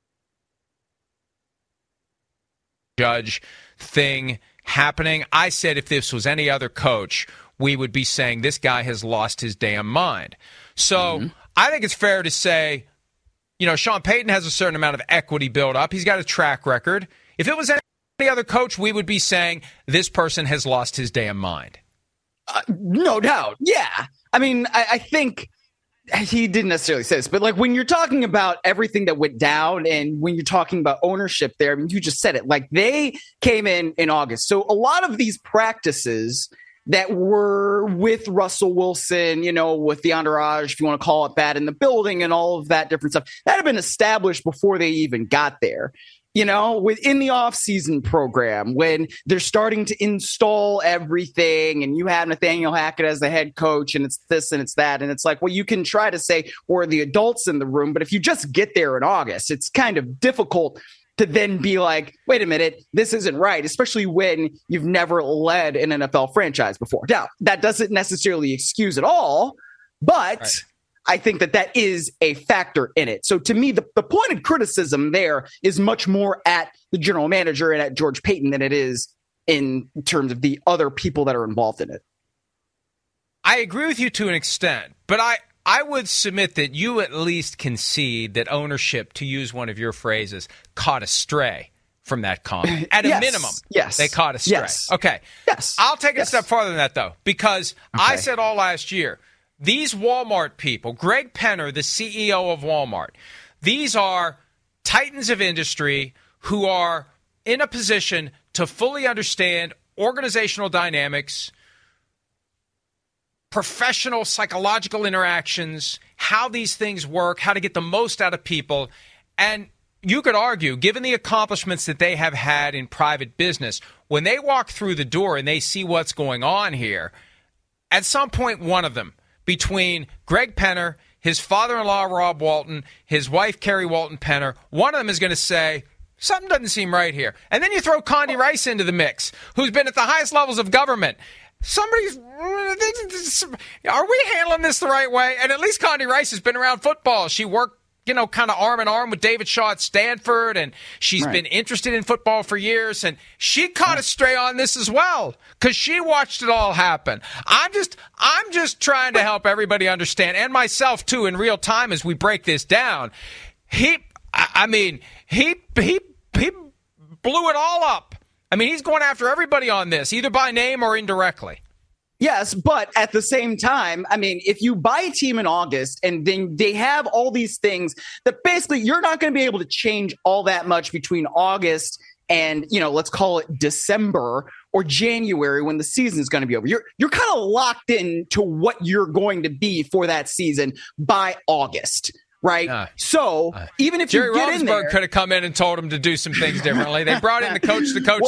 judge thing happening. I said if this was any other coach, we would be saying this guy has lost his damn mind. So I think it's fair to say, Sean Payton has a certain amount of equity built up. He's got a track record. If it was any other coach, we would be saying this person has lost his damn mind. No doubt. Yeah. I mean, I think he didn't necessarily say this, but like when you're talking about everything that went down and when you're talking about ownership there, I mean, you just said it, like they came in August. So a lot of these practices that were with Russell Wilson, with the entourage, if you want to call it that, in the building and all of that different stuff, that had been established before they even got there. Within the off-season program, when they're starting to install everything and you have Nathaniel Hackett as the head coach and it's this and it's that. And it's like, well, you can try to say we're the adults in the room, but if you just get there in August, it's kind of difficult to then be like, wait a minute, this isn't right, especially when you've never led an NFL franchise before. Now, that doesn't necessarily excuse it all, but right. I think that is a factor in it. So to me, the pointed criticism there is much more at the general manager and at George Paton than it is in terms of the other people that are involved in it. I agree with you to an extent, but I would submit that you at least concede that ownership, to use one of your phrases, caught astray from that comment. At a minimum, yes, they caught astray. Yes. Okay. Yes. I'll take it a step farther than that, though, because I said all last year, these Walmart people, Greg Penner, the CEO of Walmart, these are titans of industry who are in a position to fully understand organizational dynamics, professional psychological interactions, how these things work, how to get the most out of people. And you could argue, given the accomplishments that they have had in private business, when they walk through the door and they see what's going on here, at some point, one of them, between Greg Penner, his father-in-law, Rob Walton, his wife, Carrie Walton Penner, one of them is going to say, something doesn't seem right here. And then you throw Condi Rice into the mix, who's been at the highest levels of government. Are we handling this the right way? And at least Condi Rice has been around football. She worked, kind of arm in arm with David Shaw at Stanford, and she's been interested in football for years, and she caught a stray on this as well because she watched it all happen. I'm just trying to help everybody understand, and myself too, in real time as we break this down. He blew it all up. I mean, he's going after everybody on this, either by name or indirectly. Yes, but at the same time, I mean, if you buy a team in August and then they have all these things that basically you're not going to be able to change all that much between August and, let's call it December or January when the season is going to be over. You're kind of locked in to what you're going to be for that season by August. Right. So even if Jerry you get in there, Rolfsberg could have come in and told him to do some things differently. They brought in the coach.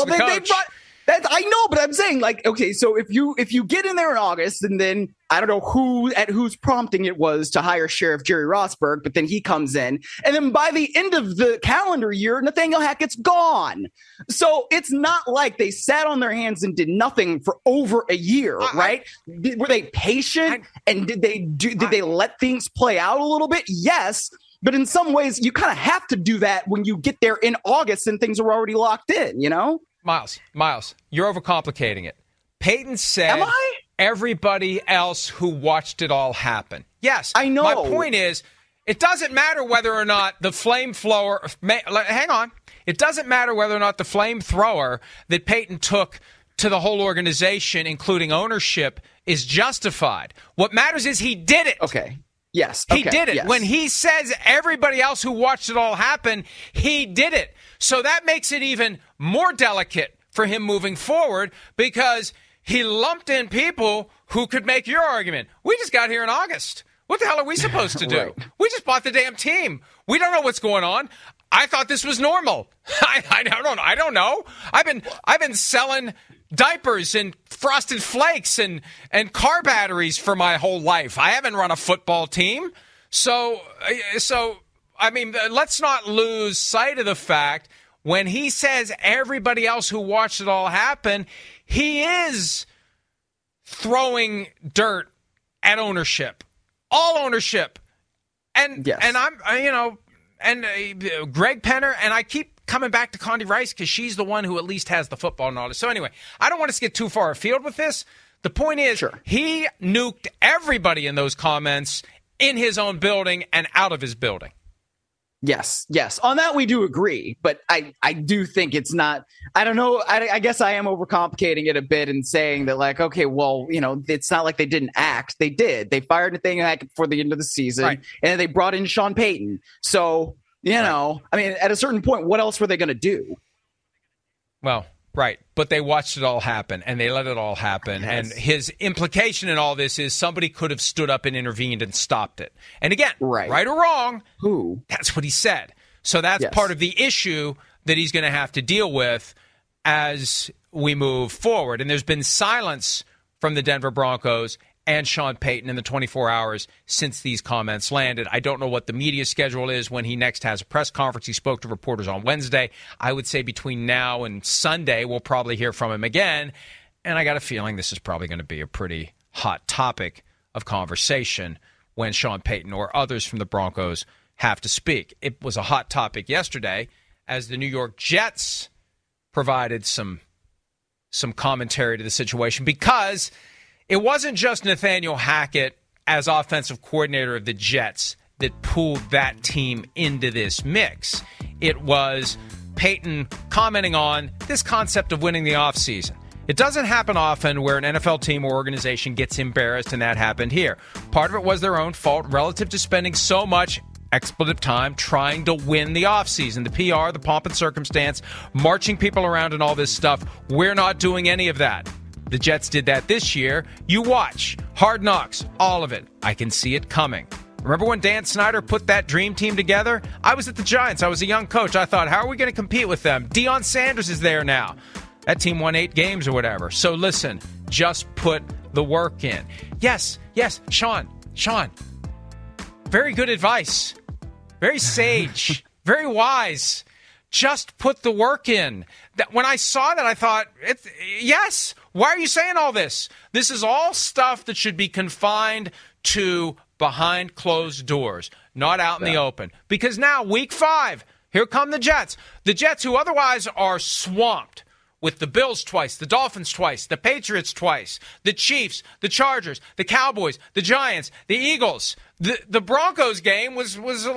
I know, but I'm saying, okay, so if you get in there in August, and then I don't know whose prompting it was to hire Sheriff Jerry Rossberg, but then he comes in, and then by the end of the calendar year, Nathaniel Hackett's gone. So it's not like they sat on their hands and did nothing for over a year, right? Were they patient, and did they let things play out a little bit? Yes. But in some ways, you kind of have to do that when you get there in August and things are already locked in, Miles, you're overcomplicating it. Peyton said everybody else who watched it all happen. Yes, I know. My point is, it doesn't matter whether or not the flamethrower. Hang on. It doesn't matter whether or not the flamethrower that Peyton took to the whole organization, including ownership, is justified. What matters is he did it. Okay. Yes. He did it. Yes. When he says everybody else who watched it all happen, he did it. So that makes it even more delicate for him moving forward because he lumped in people who could make your argument. We just got here in August. What the hell are we supposed to do? Right. We just bought the damn team. We don't know what's going on. I thought this was normal. I don't know. I've been selling diapers and Frosted Flakes and car batteries for my whole life. I haven't run a football team. So I mean, let's not lose sight of the fact when he says everybody else who watched it all happen, he is throwing dirt at ownership, all ownership. And I'm, Greg Penner, and I keep coming back to Condi Rice because she's the one who at least has the football knowledge. So anyway, I don't want us to get too far afield with this. The point is, he nuked everybody in those comments in his own building and out of his building. Yes. On that, we do agree. But I do think it's not, I don't know. I guess I am overcomplicating it a bit and saying that, okay, well, it's not like they didn't act. They did. They fired Nathaniel Hackett before the end of the season. Right. And then they brought in Sean Payton. So, I mean, at a certain point, what else were they going to do? Well, right. But they watched it all happen, and they let it all happen. Yes. And his implication in all this is somebody could have stood up and intervened and stopped it. And again, right or wrong, who? That's what he said. So that's part of the issue that he's going to have to deal with as we move forward. And there's been silence from the Denver Broncos and Sean Payton in the 24 hours since these comments landed. I don't know what the media schedule is when he next has a press conference. He spoke to reporters on Wednesday. I would say between now and Sunday, we'll probably hear from him again. And I got a feeling this is probably going to be a pretty hot topic of conversation when Sean Payton or others from the Broncos have to speak. It was a hot topic yesterday as the New York Jets provided some commentary to the situation because it wasn't just Nathaniel Hackett as offensive coordinator of the Jets that pulled that team into this mix. It was Payton commenting on this concept of winning the offseason. It doesn't happen often where an NFL team or organization gets embarrassed, and that happened here. Part of it was their own fault relative to spending so much expletive time trying to win the offseason. The PR, the pomp and circumstance, marching people around and all this stuff. We're not doing any of that. The Jets did that this year. You watch. Hard Knocks. All of it. I can see it coming. Remember when Dan Snyder put that dream team together? I was at the Giants. I was a young coach. I thought, how are we going to compete with them? Deion Sanders is there now. That team won 8 games or whatever. So listen, just put the work in. Yes, Sean. Very good advice. Very sage. Very wise. Just put the work in. When I saw that, I thought, yes, why are you saying all this? This is all stuff that should be confined to behind closed doors, not out in the open. Because now, week 5, here come the Jets. The Jets, who otherwise are swamped with the Bills twice, the Dolphins twice, the Patriots twice, the Chiefs, the Chargers, the Cowboys, the Giants, the Eagles. The Broncos game was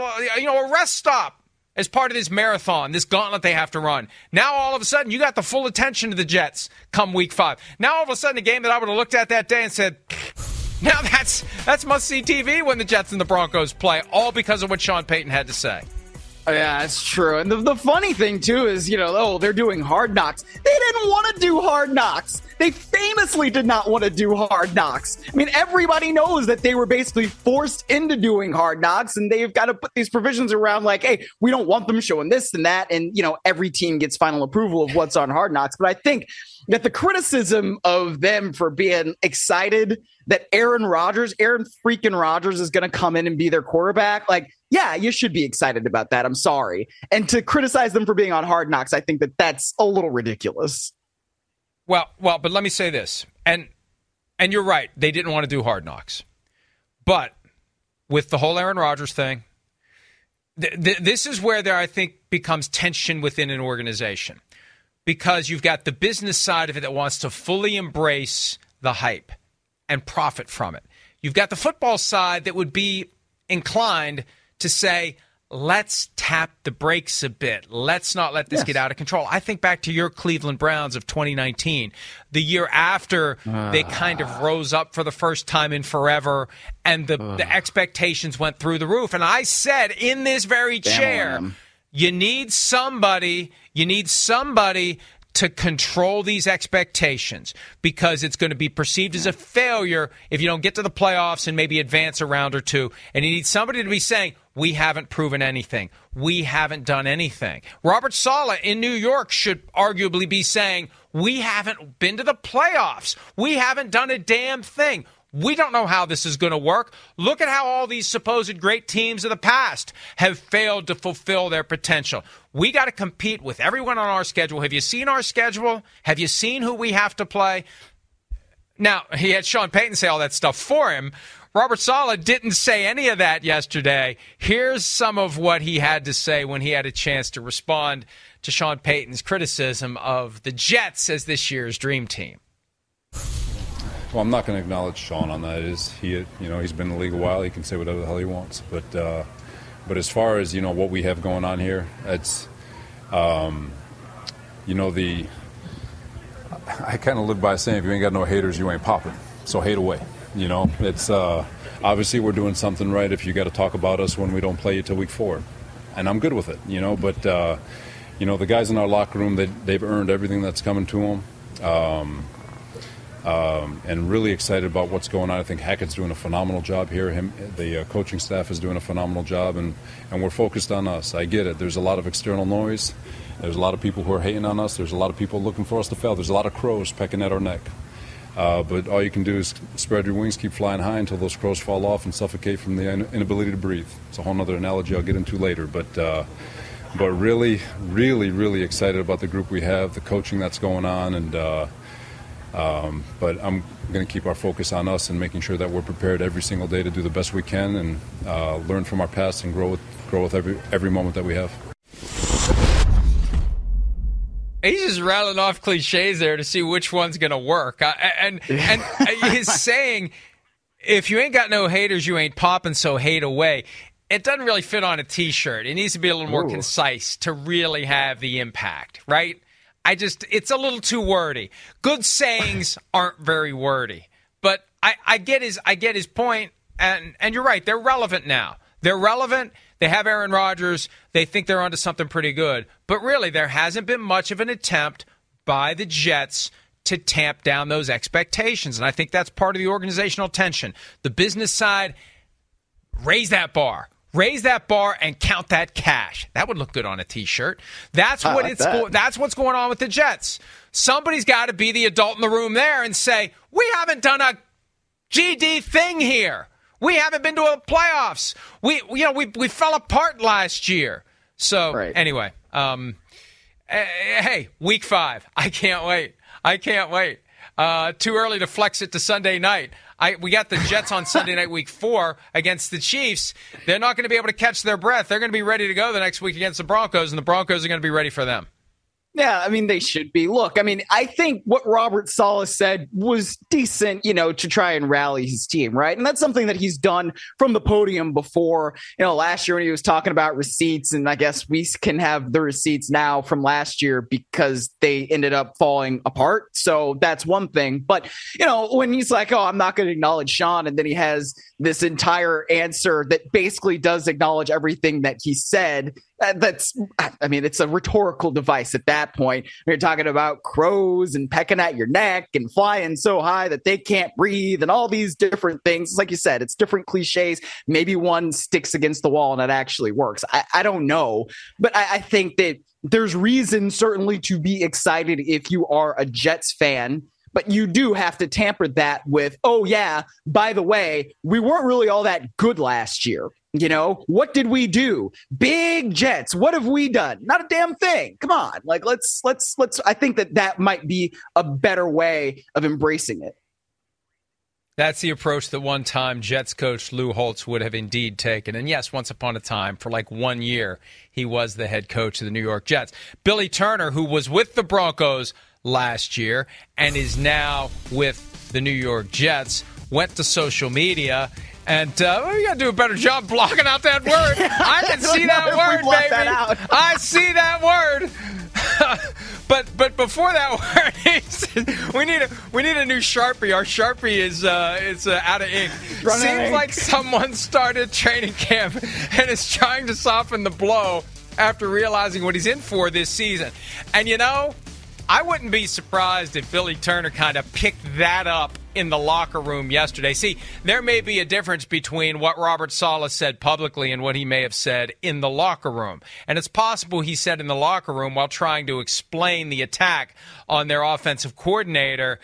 a rest stop as part of this marathon, this gauntlet they have to run. Now, all of a sudden, you got the full attention of the Jets come week 5. Now, all of a sudden, a game that I would have looked at that day and said, now that's must-see TV when the Jets and the Broncos play, all because of what Sean Payton had to say. Yeah, that's true. And the funny thing, too, is, they're doing Hard Knocks. They didn't want to do Hard Knocks. They famously did not want to do Hard Knocks. I mean, everybody knows that they were basically forced into doing Hard Knocks, and they've got to put these provisions around like, hey, we don't want them showing this and that. And, every team gets final approval of what's on Hard Knocks. But I think that the criticism of them for being excited that Aaron freaking Rodgers is going to come in and be their quarterback, like, yeah, you should be excited about that. I'm sorry. And to criticize them for being on Hard Knocks, I think that that's a little ridiculous. Well, but let me say this. And you're right. They didn't want to do Hard Knocks. But with the whole Aaron Rodgers thing, this is where there, I think, becomes tension within an organization. Because you've got the business side of it that wants to fully embrace the hype and profit from it. You've got the football side that would be inclined to say, let's tap the brakes a bit. Let's not let this get out of control. I think back to your Cleveland Browns of 2019, the year after they kind of rose up for the first time in forever, and the expectations went through the roof. And I said in this very chair, you need somebody to control these expectations, because it's going to be perceived as a failure if you don't get to the playoffs and maybe advance a round or two. And you need somebody to be saying, we haven't proven anything. We haven't done anything. Robert Saleh in New York should arguably be saying, we haven't been to the playoffs. We haven't done a damn thing. We don't know how this is going to work. Look at how all these supposed great teams of the past have failed to fulfill their potential. We got to compete with everyone on our schedule. Have you seen our schedule? Have you seen who we have to play? Now, he had Sean Payton say all that stuff for him. Robert Saleh didn't say any of that yesterday. Here's some of what he had to say when he had a chance to respond to Sean Payton's criticism of the Jets as this year's dream team. Well, I'm not going to acknowledge Sean on that. He's been in the league a while. He can say whatever the hell he wants. But as far as what we have going on here, it's I kind of live by saying, if you ain't got no haters, you ain't popping. So hate away. It's obviously we're doing something right if you got to talk about us when we don't play you till week 4, and I'm good with it. But the guys in our locker room, they've earned everything that's coming to them. And really excited about what's going on. I think Hackett's doing a phenomenal job here. The coaching staff is doing a phenomenal job, and we're focused on us. I get it. There's a lot of external noise. There's a lot of people who are hating on us. There's a lot of people looking for us to fail. There's a lot of crows pecking at our neck. But all you can do is spread your wings, keep flying high until those crows fall off and suffocate from the inability to breathe. It's a whole other analogy I'll get into later. But really, really, really excited about the group we have, the coaching that's going on, and but I'm going to keep our focus on us and making sure that we're prepared every single day to do the best we can and learn from our past and grow with every moment that we have. He's just rattling off cliches there to see which one's going to work. And he's saying, if you ain't got no haters, you ain't popping, so hate away. It doesn't really fit on a T-shirt. It needs to be a little more concise to really have the impact, right? it's a little too wordy. Good sayings aren't very wordy. But I get his point, and you're right. They're relevant now. They're relevant. They have Aaron Rodgers. They think they're onto something pretty good. But really, there hasn't been much of an attempt by the Jets to tamp down those expectations. And I think that's part of the organizational tension. The business side, raise that bar. Raise that bar and count that cash. That would look good on a T-shirt. That's what's going on with the Jets. Somebody's got to be the adult in the room there and say, we haven't done a GD thing here. We haven't been to a playoffs. We fell apart last year. So Anyway, hey, week 5. I can't wait. Too early to flex it to Sunday night. We got the Jets on Sunday night, week 4, against the Chiefs. They're not going to be able to catch their breath. They're going to be ready to go the next week against the Broncos, and the Broncos are going to be ready for them. Yeah, I mean, they should be. Look, I mean, I think what Robert Saleh said was decent, to try and rally his team, right? And that's something that he's done from the podium before. Last year when he was talking about receipts, and I guess we can have the receipts now from last year because they ended up falling apart. So that's one thing. But, when he's like, oh, I'm not going to acknowledge Sean, and then he has this entire answer that basically does acknowledge everything that he said. It's a rhetorical device at that point. You're talking about crows and pecking at your neck and flying so high that they can't breathe and all these different things. Like you said, it's different cliches. Maybe one sticks against the wall and it actually works. I don't know. But I think that there's reason certainly to be excited if you are a Jets fan. But you do have to tamper that with, oh, yeah, by the way, we weren't really all that good last year. What did we do? Big Jets. What have we done? Not a damn thing. Come on. Let's I think that might be a better way of embracing it. That's the approach that one time Jets coach Lou Holtz would have indeed taken. And yes, once upon a time, for 1 year, he was the head coach of the New York Jets. Billy Turner, who was with the Broncos last year and is now with the New York Jets, went to social media and we got to do a better job blocking out that word. I can see that word, baby. I see that word. But before that word, we need a new Sharpie. Our Sharpie is out of ink. Seems like someone started training camp and is trying to soften the blow after realizing what he's in for this season. And I wouldn't be surprised if Billy Turner kind of picked that up in the locker room yesterday. See, there may be a difference between what Robert Saleh said publicly and what he may have said in the locker room. And it's possible he said in the locker room while trying to explain the attack on their offensive coordinator,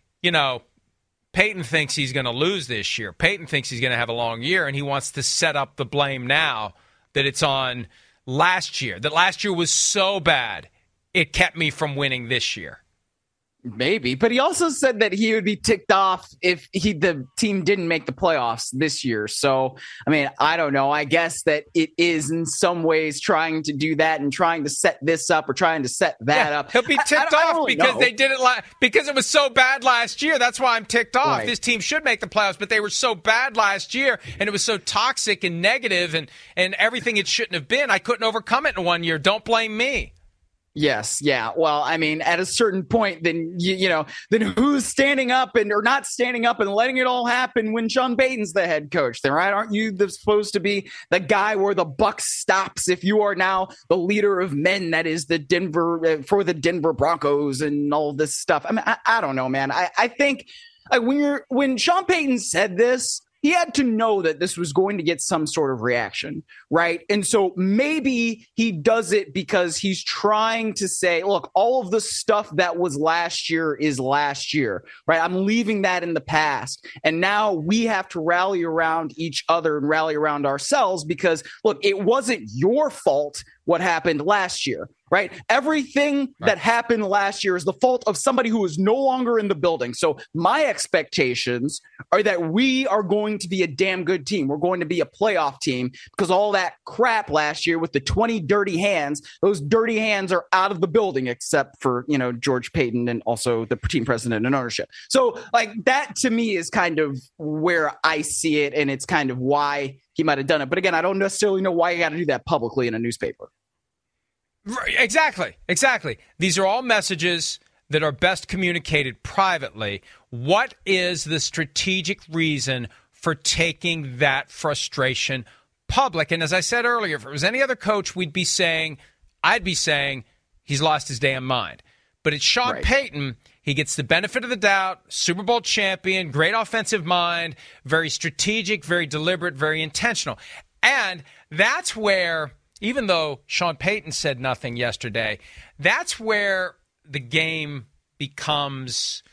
Peyton thinks he's going to lose this year. Peyton thinks he's going to have a long year, and he wants to set up the blame now that it's on last year. That last year was so bad, it kept me from winning this year. Maybe, but he also said that he would be ticked off if the team didn't make the playoffs this year. So, I don't know. I guess that it is in some ways trying to do that and trying to set this up or trying to set that up. He'll be ticked off because they did it because it was so bad last year. That's why I'm ticked off. Right. This team should make the playoffs, but they were so bad last year and it was so toxic and negative and everything it shouldn't have been. I couldn't overcome it in 1 year. Don't blame me. Yes. Yeah. Well, at a certain point, then, then who's standing up or not standing up and letting it all happen when Sean Payton's the head coach then, right? Aren't you supposed to be the guy where the buck stops if you are now the leader of men that is the Denver Broncos and all this stuff? I don't know, man. I think when Sean Payton said this, he had to know that this was going to get some sort of reaction, right? And so maybe he does it because he's trying to say, look, all of the stuff that was last year is last year, right? I'm leaving that in the past. And now we have to rally around each other and rally around ourselves because, look, it wasn't your fault what happened last year, right? Everything that happened last year is the fault of somebody who is no longer in the building. So my expectations are that we are going to be a damn good team. We're going to be a playoff team because all that crap last year with the 20 dirty hands, those dirty hands are out of the building except for, George Payton and also the team president and ownership. So that to me is kind of where I see it. And it's kind of why he might have done it. But again, I don't necessarily know why you got to do that publicly in a newspaper. Exactly. These are all messages that are best communicated privately. What is the strategic reason for taking that frustration public? And as I said earlier, if it was any other coach, I'd be saying he's lost his damn mind. But it's Sean Payton. He gets the benefit of the doubt, Super Bowl champion, great offensive mind, very strategic, very deliberate, very intentional. And that's where, even though Sean Payton said nothing yesterday, that's where the game becomes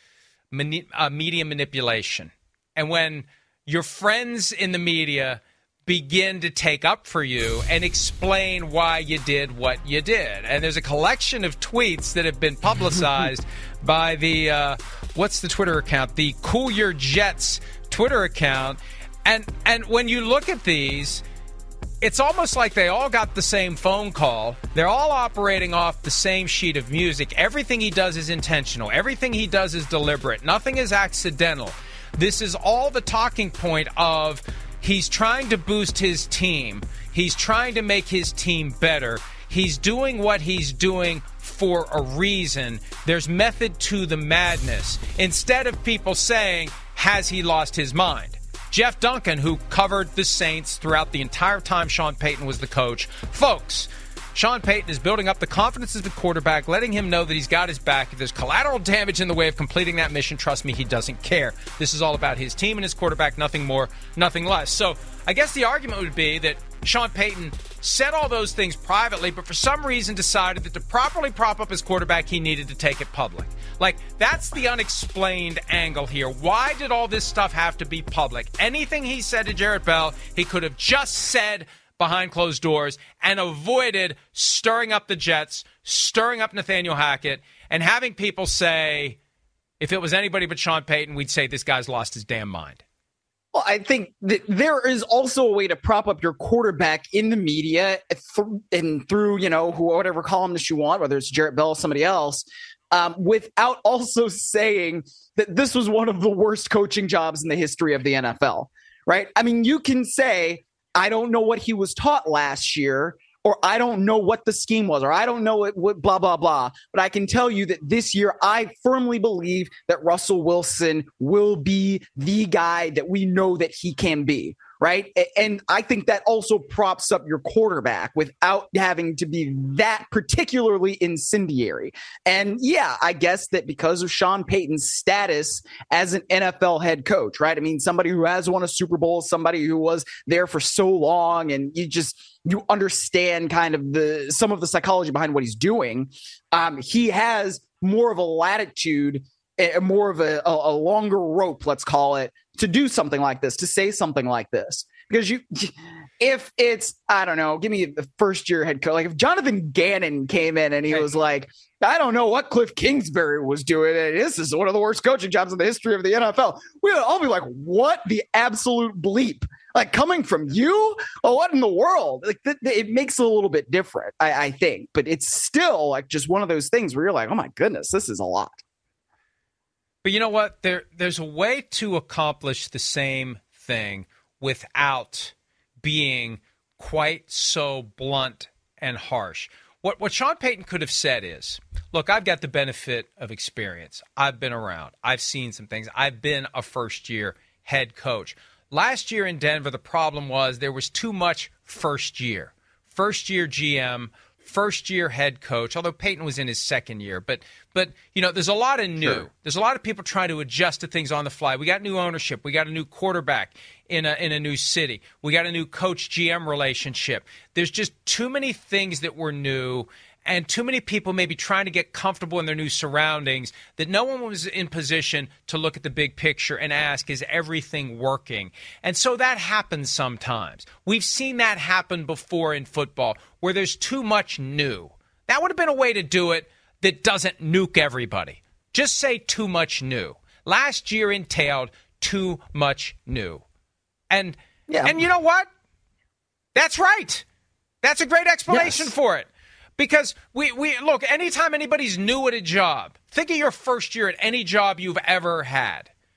media manipulation. And when your friends in the media begin to take up for you and explain why you did what you did. And there's a collection of tweets that have been publicized by the, what's the Twitter account? The Cool Your Jets Twitter account. And when you look at these, it's almost like they all got the same phone call. They're all operating off the same sheet of music. Everything he does is intentional. Everything he does is deliberate. Nothing is accidental. This is all the talking point of he's trying to boost his team. He's trying to make his team better. He's doing what he's doing for a reason. There's method to the madness. Instead of people saying, has he lost his mind? Jeff Duncan, who covered the Saints throughout the entire time Sean Payton was the coach. Folks, Sean Payton is building up the confidence of the quarterback, letting him know that he's got his back. If there's collateral damage in the way of completing that mission, trust me, he doesn't care. This is all about his team and his quarterback, nothing more, nothing less. So I guess the argument would be that Sean Payton said all those things privately, but for some reason decided that to properly prop up his quarterback, he needed to take it public. Like, that's the unexplained angle here. Why did all this stuff have to be public? Anything he said to Jarrett Bell, he could have just said behind closed doors and avoided stirring up the Jets, stirring up Nathaniel Hackett, and having people say, if it was anybody but Sean Payton, we'd say this guy's lost his damn mind. Well, I think that there is also a way to prop up your quarterback in the media and through, whatever columnist you want, whether it's Jarrett Bell or somebody else, without also saying that this was one of the worst coaching jobs in the history of the NFL, right? I mean, you can say, I don't know what he was taught last year, or I don't know what the scheme was, or I don't know what blah, blah, blah. But I can tell you that this year, I firmly believe that Russell Wilson will be the guy that we know that he can be, right? And I think that also props up your quarterback without having to be that particularly incendiary. And yeah, I guess that because of Sean Payton's status as an NFL head coach, right? I mean, somebody who has won a Super Bowl, somebody who was there for so long, and you understand kind of some of the psychology behind what he's doing. He has more of a latitude, more of a longer rope, let's call it, to do something like this, to say something like this. Because if it's, I don't know, give me the first year head coach, like if Jonathan Gannon came in and he was like, I don't know what Cliff Kingsbury was doing, and this is one of the worst coaching jobs in the history of the NFL, we'd all be like, what the absolute bleep? Like, coming from you? Oh, what in the world? Like, it makes it a little bit different, I think. But it's still like just one of those things where you're like, oh my goodness, this is a lot. But you know what? There's a way to accomplish the same thing without being quite so blunt and harsh. What Sean Payton could have said is, look, I've got the benefit of experience. I've been around. I've seen some things. I've been a first-year head coach. Last year in Denver, the problem was there was too much first year GM, first-year head coach, although Payton was in his second year. But there's a lot of new. Sure. There's a lot of people trying to adjust to things on the fly. We got new ownership. We got a new quarterback in a new city. We got a new coach-GM relationship. There's just too many things that were new, and too many people maybe trying to get comfortable in their new surroundings that no one was in position to look at the big picture and ask, is everything working? And so that happens sometimes. We've seen that happen before in football where there's too much new. That would have been a way to do it that doesn't nuke everybody. Just say too much new. Last year entailed too much new. And you know what? That's right. That's a great explanation for it. Because we look, anytime anybody's new at a job, think of your first year at any job you've ever had.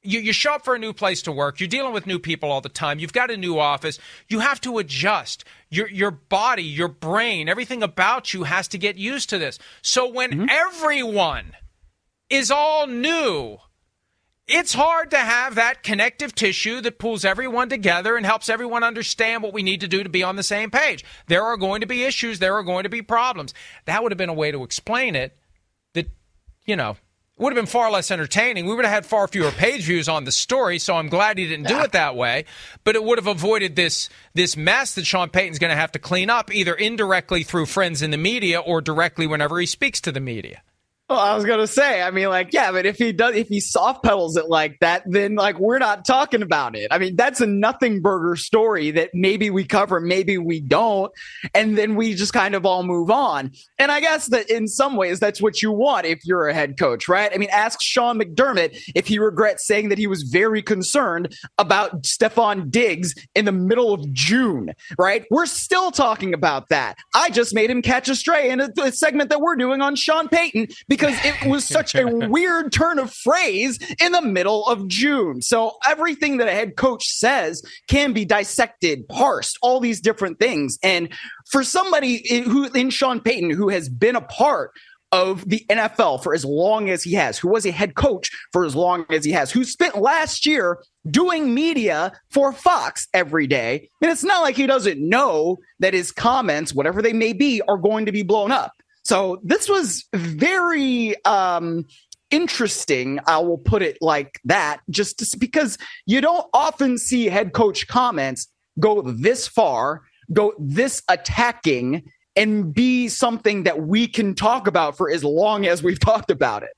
You show up for a new place to work. You're dealing with new people all the time. You've got a new office. You have to adjust. Your body, your brain, everything about you has to get used to this. So when everyone is all new, it's hard to have that connective tissue that pulls everyone together and helps everyone understand what we need to do to be on the same page. There are going to be issues. There are going to be problems. That would have been a way to explain it that, would have been far less entertaining. We would have had far fewer page views on the story, so I'm glad he didn't do it that way. But it would have avoided this mess that Sean Payton's going to have to clean up, either indirectly through friends in the media or directly whenever he speaks to the media. Well, I was going to say, but if he soft pedals it like that, then we're not talking about it. I mean, that's a nothing burger story that maybe we cover, maybe we don't. And then we just kind of all move on. And I guess that in some ways, that's what you want if you're a head coach, right? I mean, ask Sean McDermott if he regrets saying that he was very concerned about Stephon Diggs in the middle of June, right? We're still talking about that. I just made him catch a stray in a segment that we're doing on Sean Payton, because it was such a weird turn of phrase in the middle of June. So everything that a head coach says can be dissected, parsed, all these different things. And for somebody who in Sean Payton, who has been a part of the NFL for as long as he has, who was a head coach for as long as he has, who spent last year doing media for Fox every day, and it's not like he doesn't know that his comments, whatever they may be, are going to be blown up. So this was very interesting. I will put it like that, just because you don't often see head coach comments go this far, go this attacking, and be something that we can talk about for as long as we've talked about it.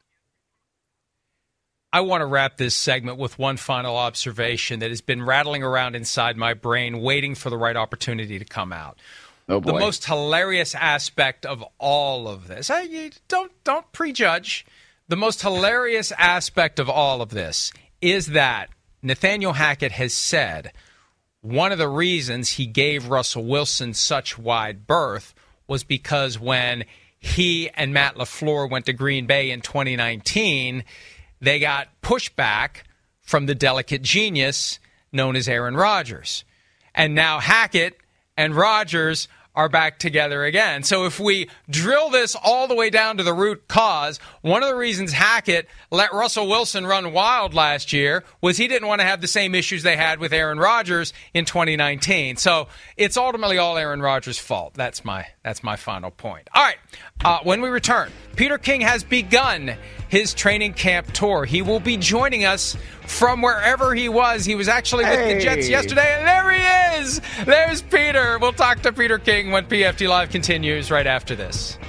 I want to wrap this segment with one final observation that has been rattling around inside my brain, waiting for the right opportunity to come out. Oh boy. The most hilarious aspect of all of this, don't prejudge. The most hilarious aspect of all of this is that Nathaniel Hackett has said one of the reasons he gave Russell Wilson such wide berth was because when he and Matt LaFleur went to Green Bay in 2019, they got pushback from the delicate genius known as Aaron Rodgers. And now Hackett and Rodgers are back together again. So if we drill this all the way down to the root cause, one of the reasons Hackett let Russell Wilson run wild last year was he didn't want to have the same issues they had with Aaron Rodgers in 2019. So it's ultimately all Aaron Rodgers' fault. That's my final point. All right, when we return, Peter King has begun his training camp tour. He will be joining us from wherever he was. He was actually with the Jets yesterday, and there he is. There's Peter. We'll talk to Peter King when PFT Live continues right after this.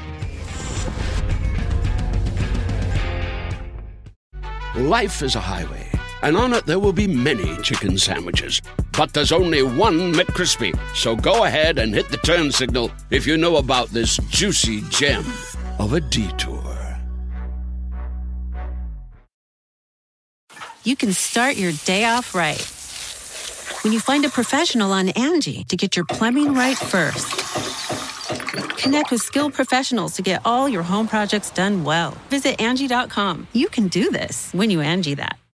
Life is a highway, and on it there will be many chicken sandwiches. But there's only one McCrispy. So go ahead and hit the turn signal if you know about this juicy gem of a detour. You can start your day off right when you find a professional on Angie to get your plumbing right first. Connect with skilled professionals to get all your home projects done well. Visit Angie.com. You can do this when you Angie that.